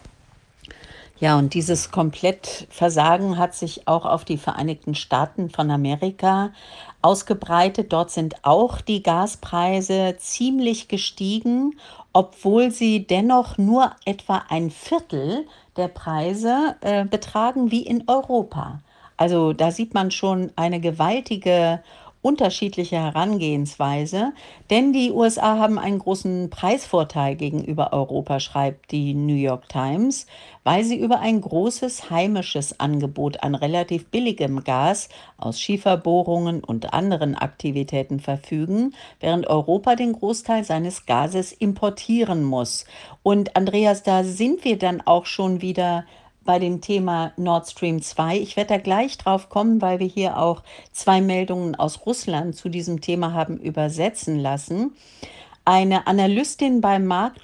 Ja, und dieses Komplettversagen hat sich auch auf die Vereinigten Staaten von Amerika ausgebreitet. Dort sind auch die Gaspreise ziemlich gestiegen, obwohl sie dennoch nur etwa ein Viertel der Preise betragen wie in Europa. Also da sieht man schon eine gewaltige unterschiedliche Herangehensweise, denn die USA haben einen großen Preisvorteil gegenüber Europa, schreibt die New York Times, weil sie über ein großes heimisches Angebot an relativ billigem Gas aus Schieferbohrungen und anderen Aktivitäten verfügen, während Europa den Großteil seines Gases importieren muss. Und Andreas, da sind wir dann auch schon wieder bei dem Thema Nord Stream 2. Ich werde da gleich drauf kommen, weil wir hier auch 2 Meldungen aus Russland zu diesem Thema haben übersetzen lassen. Eine Analystin beim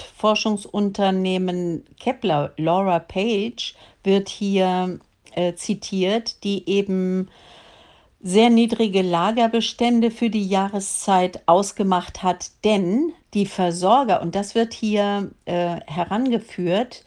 Marktforschungsunternehmen Kepler, Laura Page, wird hier zitiert, die eben sehr niedrige Lagerbestände für die Jahreszeit ausgemacht hat, denn die Versorger, und das wird hier herangeführt,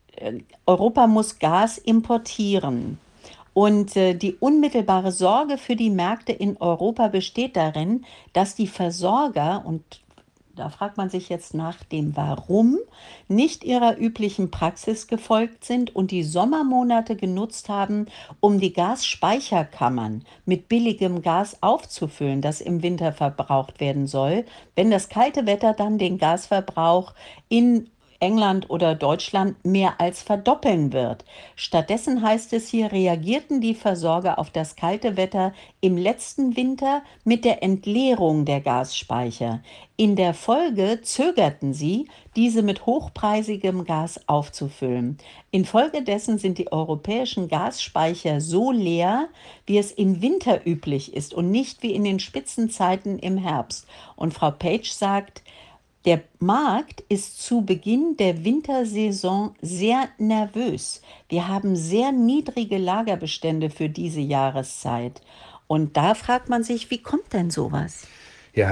Europa muss Gas importieren. Und die unmittelbare Sorge für die Märkte in Europa besteht darin, dass die Versorger, und da fragt man sich jetzt nach dem Warum, nicht ihrer üblichen Praxis gefolgt sind und die Sommermonate genutzt haben, um die Gasspeicherkammern mit billigem Gas aufzufüllen, das im Winter verbraucht werden soll, wenn das kalte Wetter dann den Gasverbrauch in England oder Deutschland mehr als verdoppeln wird. Stattdessen heißt es hier, reagierten die Versorger auf das kalte Wetter im letzten Winter mit der Entleerung der Gasspeicher. In der Folge zögerten sie, diese mit hochpreisigem Gas aufzufüllen. Infolgedessen sind die europäischen Gasspeicher so leer, wie es im Winter üblich ist und nicht wie in den Spitzenzeiten im Herbst. Und Frau Page sagt, der Markt ist zu Beginn der Wintersaison sehr nervös. Wir haben sehr niedrige Lagerbestände für diese Jahreszeit. Und da fragt man sich, wie kommt denn sowas? Ja,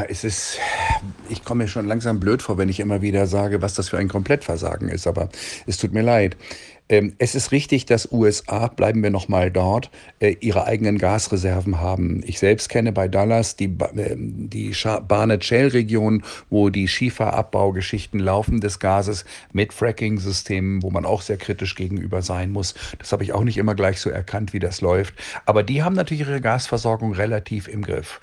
ich komme mir schon langsam blöd vor, wenn ich immer wieder sage, was das für ein Komplettversagen ist, aber es tut mir leid. Es ist richtig, dass USA, bleiben wir nochmal dort, ihre eigenen Gasreserven haben. Ich selbst kenne bei Dallas die Barnett Shale-Region, wo die Schieferabbaugeschichten laufen des Gases mit Fracking-Systemen, wo man auch sehr kritisch gegenüber sein muss. Das habe ich auch nicht immer gleich so erkannt, wie das läuft. Aber die haben natürlich ihre Gasversorgung relativ im Griff.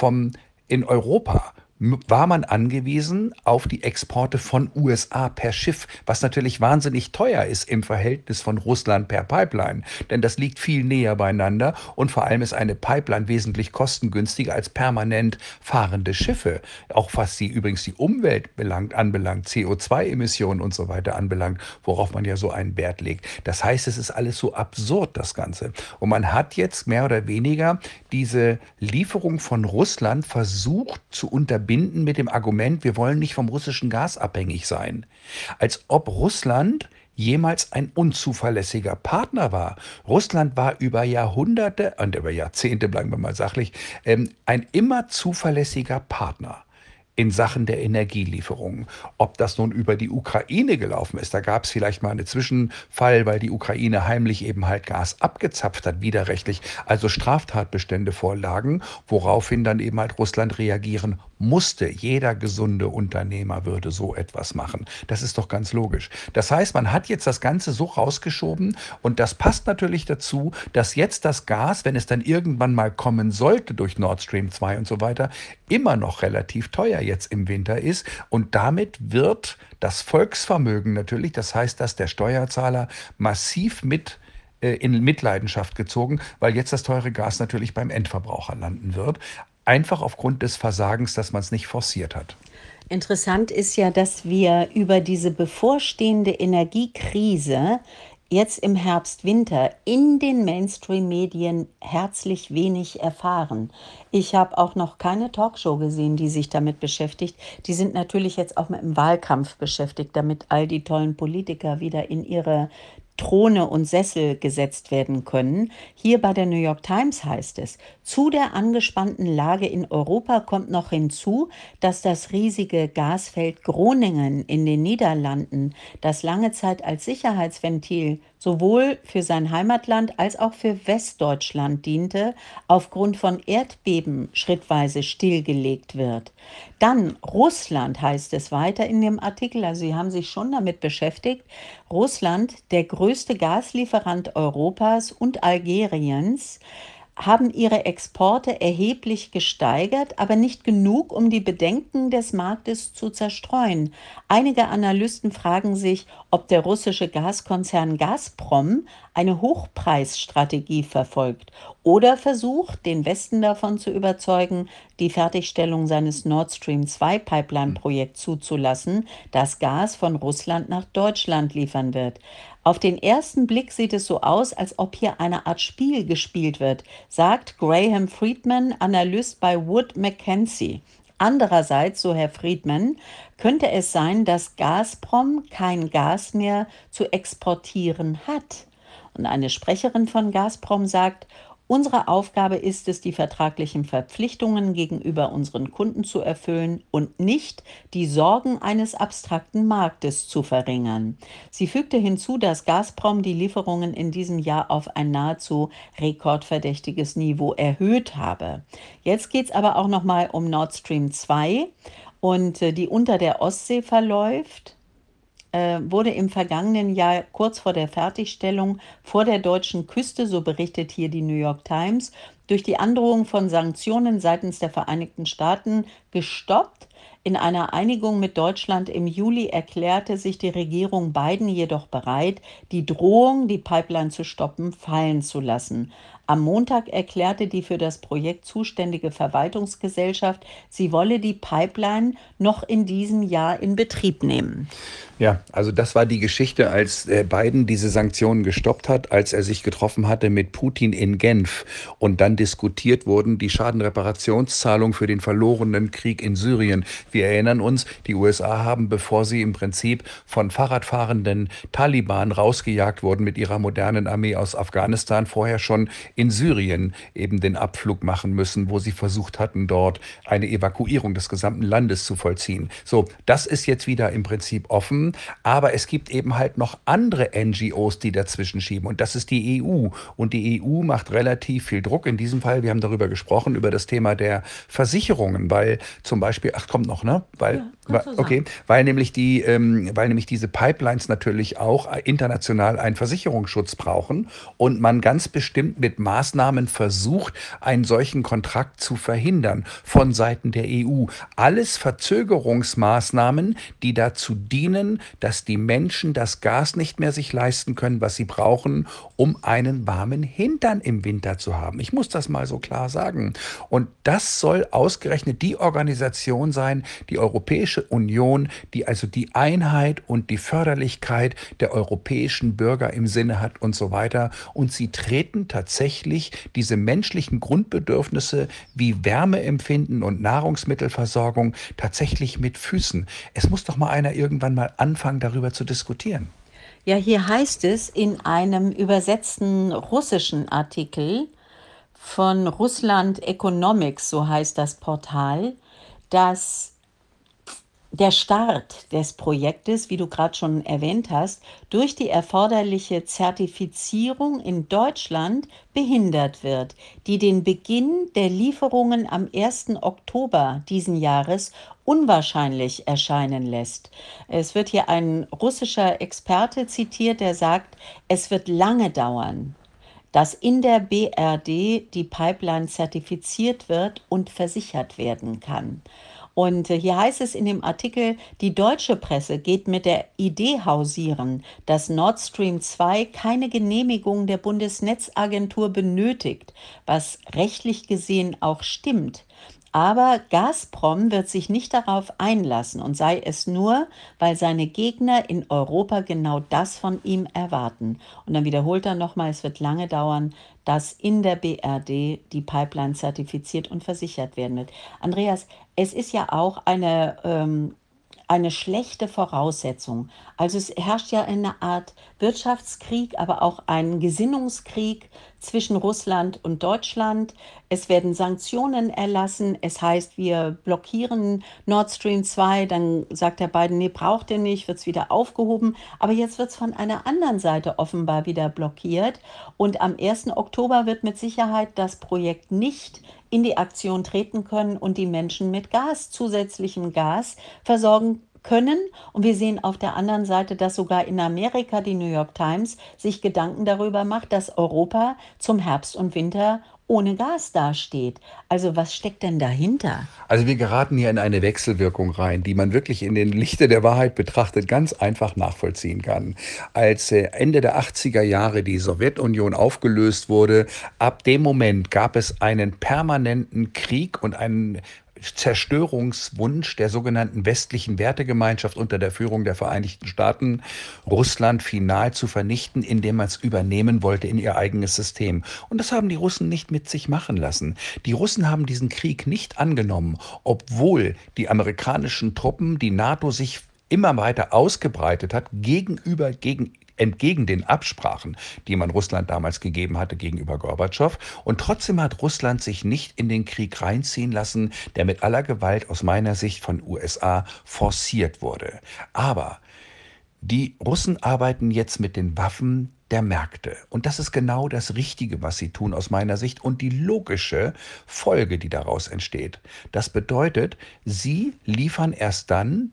In Europa war man angewiesen auf die Exporte von USA per Schiff, was natürlich wahnsinnig teuer ist im Verhältnis von Russland per Pipeline. Denn das liegt viel näher beieinander und vor allem ist eine Pipeline wesentlich kostengünstiger als permanent fahrende Schiffe. Auch was übrigens die Umwelt anbelangt, CO2-Emissionen und so weiter anbelangt, worauf man ja so einen Wert legt. Das heißt, es ist alles so absurd, das Ganze. Und man hat jetzt mehr oder weniger diese Lieferung von Russland versucht zu unterbinden mit dem Argument, wir wollen nicht vom russischen Gas abhängig sein. Als ob Russland jemals ein unzuverlässiger Partner war. Russland war über Jahrhunderte und über Jahrzehnte, bleiben wir mal sachlich, ein immer zuverlässiger Partner in Sachen der Energielieferungen. Ob das nun über die Ukraine gelaufen ist, da gab es vielleicht mal einen Zwischenfall, weil die Ukraine heimlich eben halt Gas abgezapft hat, widerrechtlich, also Straftatbestände vorlagen, woraufhin dann eben halt Russland reagieren musste. Jeder gesunde Unternehmer würde so etwas machen. Das ist doch ganz logisch. Das heißt, man hat jetzt das Ganze so rausgeschoben und das passt natürlich dazu, dass jetzt das Gas, wenn es dann irgendwann mal kommen sollte durch Nord Stream 2 und so weiter, immer noch relativ teuer jetzt im Winter ist und damit wird das Volksvermögen natürlich, das heißt, dass der Steuerzahler massiv in Mitleidenschaft gezogen, weil jetzt das teure Gas natürlich beim Endverbraucher landen wird. Einfach aufgrund des Versagens, dass man es nicht forciert hat. Interessant ist ja, dass wir über diese bevorstehende Energiekrise jetzt im Herbst, Winter in den Mainstream-Medien herzlich wenig erfahren. Ich habe auch noch keine Talkshow gesehen, die sich damit beschäftigt. Die sind natürlich jetzt auch mit dem Wahlkampf beschäftigt, damit all die tollen Politiker wieder in ihre Throne und Sessel gesetzt werden können. Hier bei der New York Times heißt es, zu der angespannten Lage in Europa kommt noch hinzu, dass das riesige Gasfeld Groningen in den Niederlanden, das lange Zeit als Sicherheitsventil sowohl für sein Heimatland als auch für Westdeutschland diente, aufgrund von Erdbeben schrittweise stillgelegt wird. Dann Russland heißt es weiter in dem Artikel, also Sie haben sich schon damit beschäftigt, Russland, der größte Gaslieferant Europas und Algeriens, haben ihre Exporte erheblich gesteigert, aber nicht genug, um die Bedenken des Marktes zu zerstreuen. Einige Analysten fragen sich, ob der russische Gaskonzern Gazprom eine Hochpreisstrategie verfolgt oder versucht, den Westen davon zu überzeugen, die Fertigstellung seines Nord Stream 2 Pipeline-Projekts zuzulassen, das Gas von Russland nach Deutschland liefern wird. Auf den ersten Blick sieht es so aus, als ob hier eine Art Spiel gespielt wird, sagt Graham Friedman, Analyst bei Wood Mackenzie. Andererseits, so Herr Friedman, könnte es sein, dass Gazprom kein Gas mehr zu exportieren hat. Und eine Sprecherin von Gazprom sagt, unsere Aufgabe ist es, die vertraglichen Verpflichtungen gegenüber unseren Kunden zu erfüllen und nicht die Sorgen eines abstrakten Marktes zu verringern. Sie fügte hinzu, dass Gazprom die Lieferungen in diesem Jahr auf ein nahezu rekordverdächtiges Niveau erhöht habe. Jetzt geht es aber auch nochmal um Nord Stream 2 und die unter der Ostsee verläuft. Wurde im vergangenen Jahr kurz vor der Fertigstellung vor der deutschen Küste, so berichtet hier die New York Times, durch die Androhung von Sanktionen seitens der Vereinigten Staaten gestoppt. In einer Einigung mit Deutschland im Juli erklärte sich die Regierung Biden jedoch bereit, die Drohung, die Pipeline zu stoppen, fallen zu lassen. Am Montag erklärte die für das Projekt zuständige Verwaltungsgesellschaft, sie wolle die Pipeline noch in diesem Jahr in Betrieb nehmen. Ja, also das war die Geschichte, als Biden diese Sanktionen gestoppt hat, als er sich getroffen hatte mit Putin in Genf und dann diskutiert wurden die Schadenreparationszahlungen für den verlorenen Krieg in Syrien. Wir erinnern uns, die USA haben, bevor sie im Prinzip von Fahrradfahrenden Taliban rausgejagt wurden mit ihrer modernen Armee aus Afghanistan, vorher schon in Syrien eben den Abflug machen müssen, wo sie versucht hatten, dort eine Evakuierung des gesamten Landes zu vollziehen. So, das ist jetzt wieder im Prinzip offen. Aber es gibt eben halt noch andere NGOs, die dazwischen schieben. Und das ist die EU. Und die EU macht relativ viel Druck. In diesem Fall, wir haben darüber gesprochen, über das Thema der Versicherungen. Weil zum Beispiel, kommt noch, ne? Weil nämlich diese Pipelines natürlich auch international einen Versicherungsschutz brauchen. Und man ganz bestimmt mit Maßnahmen versucht, einen solchen Kontrakt zu verhindern von Seiten der EU. Alles Verzögerungsmaßnahmen, die dazu dienen, dass die Menschen das Gas nicht mehr sich leisten können, was sie brauchen, um einen warmen Hintern im Winter zu haben. Ich muss das mal so klar sagen. Und das soll ausgerechnet die Organisation sein, die Europäische Union, die also die Einheit und die Förderlichkeit der europäischen Bürger im Sinne hat und so weiter. Und sie treten tatsächlich diese menschlichen Grundbedürfnisse wie Wärmeempfinden und Nahrungsmittelversorgung tatsächlich mit Füßen. Es muss doch mal einer irgendwann mal anfangen, darüber zu diskutieren. Ja, hier heißt es in einem übersetzten russischen Artikel von Russland Economics, so heißt das Portal, dass der Start des Projektes, wie du gerade schon erwähnt hast, durch die erforderliche Zertifizierung in Deutschland behindert wird, die den Beginn der Lieferungen am 1. Oktober diesen Jahres unwahrscheinlich erscheinen lässt. Es wird hier ein russischer Experte zitiert, der sagt, es wird lange dauern, dass in der BRD die Pipeline zertifiziert wird und versichert werden kann. Und hier heißt es in dem Artikel, die deutsche Presse geht mit der Idee hausieren, dass Nord Stream 2 keine Genehmigung der Bundesnetzagentur benötigt, was rechtlich gesehen auch stimmt. Aber Gazprom wird sich nicht darauf einlassen und sei es nur, weil seine Gegner in Europa genau das von ihm erwarten. Und dann wiederholt er nochmal, es wird lange dauern, dass in der BRD die Pipeline zertifiziert und versichert werden wird. Andreas, es ist ja auch eine schlechte Voraussetzung. Also es herrscht ja eine Art Wirtschaftskrieg, aber auch ein Gesinnungskrieg zwischen Russland und Deutschland. Es werden Sanktionen erlassen. Es heißt, wir blockieren Nord Stream 2. Dann sagt der Biden, nee, braucht ihr nicht, wird es wieder aufgehoben. Aber jetzt wird es von einer anderen Seite offenbar wieder blockiert. Und am 1. Oktober wird mit Sicherheit das Projekt nicht in die Aktion treten können und die Menschen mit Gas, zusätzlichem Gas versorgen können. Und wir sehen auf der anderen Seite, dass sogar in Amerika die New York Times sich Gedanken darüber macht, dass Europa zum Herbst und Winter ohne Gas dasteht. Also was steckt denn dahinter? Also wir geraten hier in eine Wechselwirkung rein, die man wirklich in den Lichte der Wahrheit betrachtet ganz einfach nachvollziehen kann. Als Ende der 80er Jahre die Sowjetunion aufgelöst wurde, ab dem Moment gab es einen permanenten Krieg und einen Zerstörungswunsch der sogenannten westlichen Wertegemeinschaft unter der Führung der Vereinigten Staaten, Russland final zu vernichten, indem man es übernehmen wollte in ihr eigenes System. Und das haben die Russen nicht mit sich machen lassen. Die Russen haben diesen Krieg nicht angenommen, obwohl die amerikanischen Truppen, die NATO sich immer weiter ausgebreitet hat, entgegen den Absprachen, die man Russland damals gegeben hatte gegenüber Gorbatschow. Und trotzdem hat Russland sich nicht in den Krieg reinziehen lassen, der mit aller Gewalt aus meiner Sicht von USA forciert wurde. Aber die Russen arbeiten jetzt mit den Waffen der Märkte. Und das ist genau das Richtige, was sie tun aus meiner Sicht und die logische Folge, die daraus entsteht. Das bedeutet, sie liefern erst dann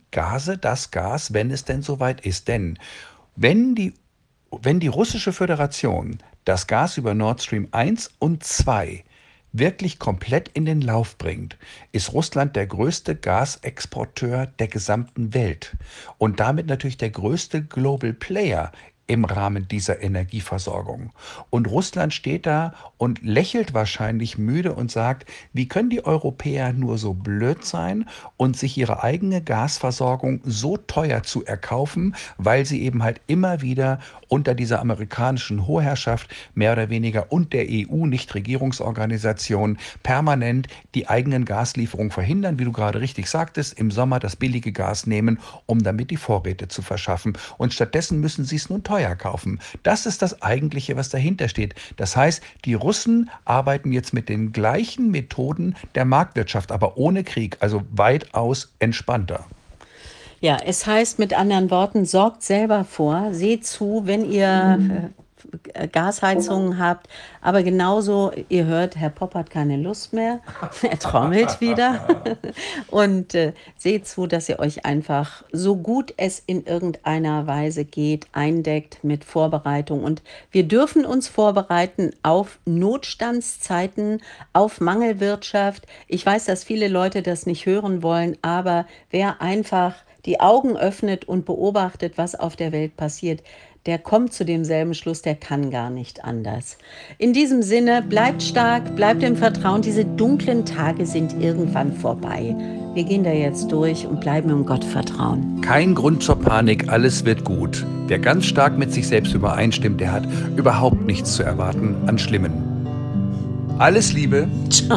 das Gas, wenn es denn soweit ist. Denn wenn die Russische Föderation das Gas über Nord Stream 1 und 2 wirklich komplett in den Lauf bringt, ist Russland der größte Gasexporteur der gesamten Welt und damit natürlich der größte Global Player im Rahmen dieser Energieversorgung. Und Russland steht da und lächelt wahrscheinlich müde und sagt, wie können die Europäer nur so blöd sein und sich ihre eigene Gasversorgung so teuer zu erkaufen, weil sie eben halt immer wieder unter dieser amerikanischen Hochherrschaft mehr oder weniger und der EU, Nichtregierungsorganisation, permanent die eigenen Gaslieferungen verhindern, wie du gerade richtig sagtest, im Sommer das billige Gas nehmen, um damit die Vorräte zu verschaffen. Und stattdessen müssen sie es nun teuer kaufen. Das ist das Eigentliche, was dahinter steht. Das heißt, die Russen arbeiten jetzt mit den gleichen Methoden der Marktwirtschaft, aber ohne Krieg, also weitaus entspannter. Ja, es heißt mit anderen Worten, sorgt selber vor, seht zu, wenn ihr Gasheizungen habt, aber genauso, ihr hört, Herr Popp hat keine Lust mehr, er trommelt wieder und seht zu, dass ihr euch einfach, so gut es in irgendeiner Weise geht, eindeckt mit Vorbereitung und wir dürfen uns vorbereiten auf Notstandszeiten, auf Mangelwirtschaft. Ich weiß, dass viele Leute das nicht hören wollen, aber wer einfach die Augen öffnet und beobachtet, was auf der Welt passiert, der kommt zu demselben Schluss, der kann gar nicht anders. In diesem Sinne, bleibt stark, bleibt im Vertrauen. Diese dunklen Tage sind irgendwann vorbei. Wir gehen da jetzt durch und bleiben im Gottvertrauen. Kein Grund zur Panik, alles wird gut. Wer ganz stark mit sich selbst übereinstimmt, der hat überhaupt nichts zu erwarten an Schlimmen. Alles Liebe. Ciao.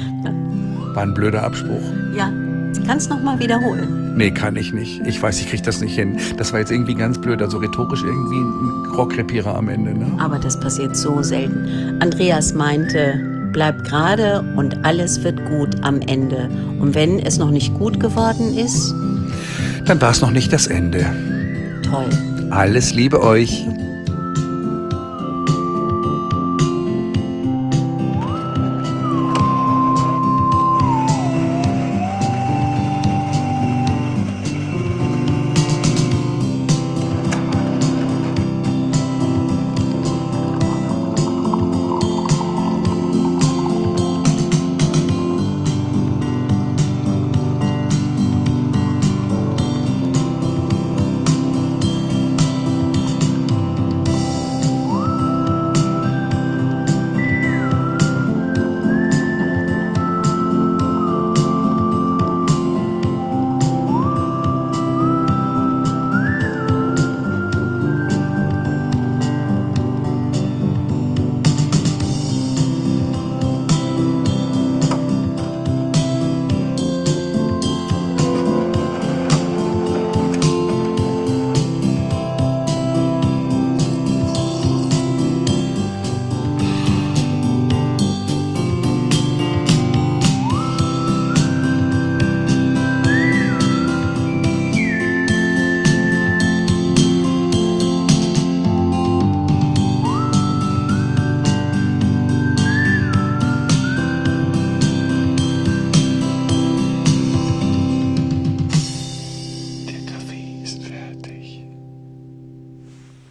War ein blöder Abspruch. Ja, kannst noch mal wiederholen. Nee, kann ich nicht. Ich weiß, ich krieg das nicht hin. Das war jetzt irgendwie ganz blöd, also rhetorisch irgendwie ein Rohrkrepierer am Ende, ne? Aber das passiert so selten. Andreas meinte, bleib gerade und alles wird gut am Ende. Und wenn es noch nicht gut geworden ist, dann war es noch nicht das Ende. Toll. Alles Liebe euch.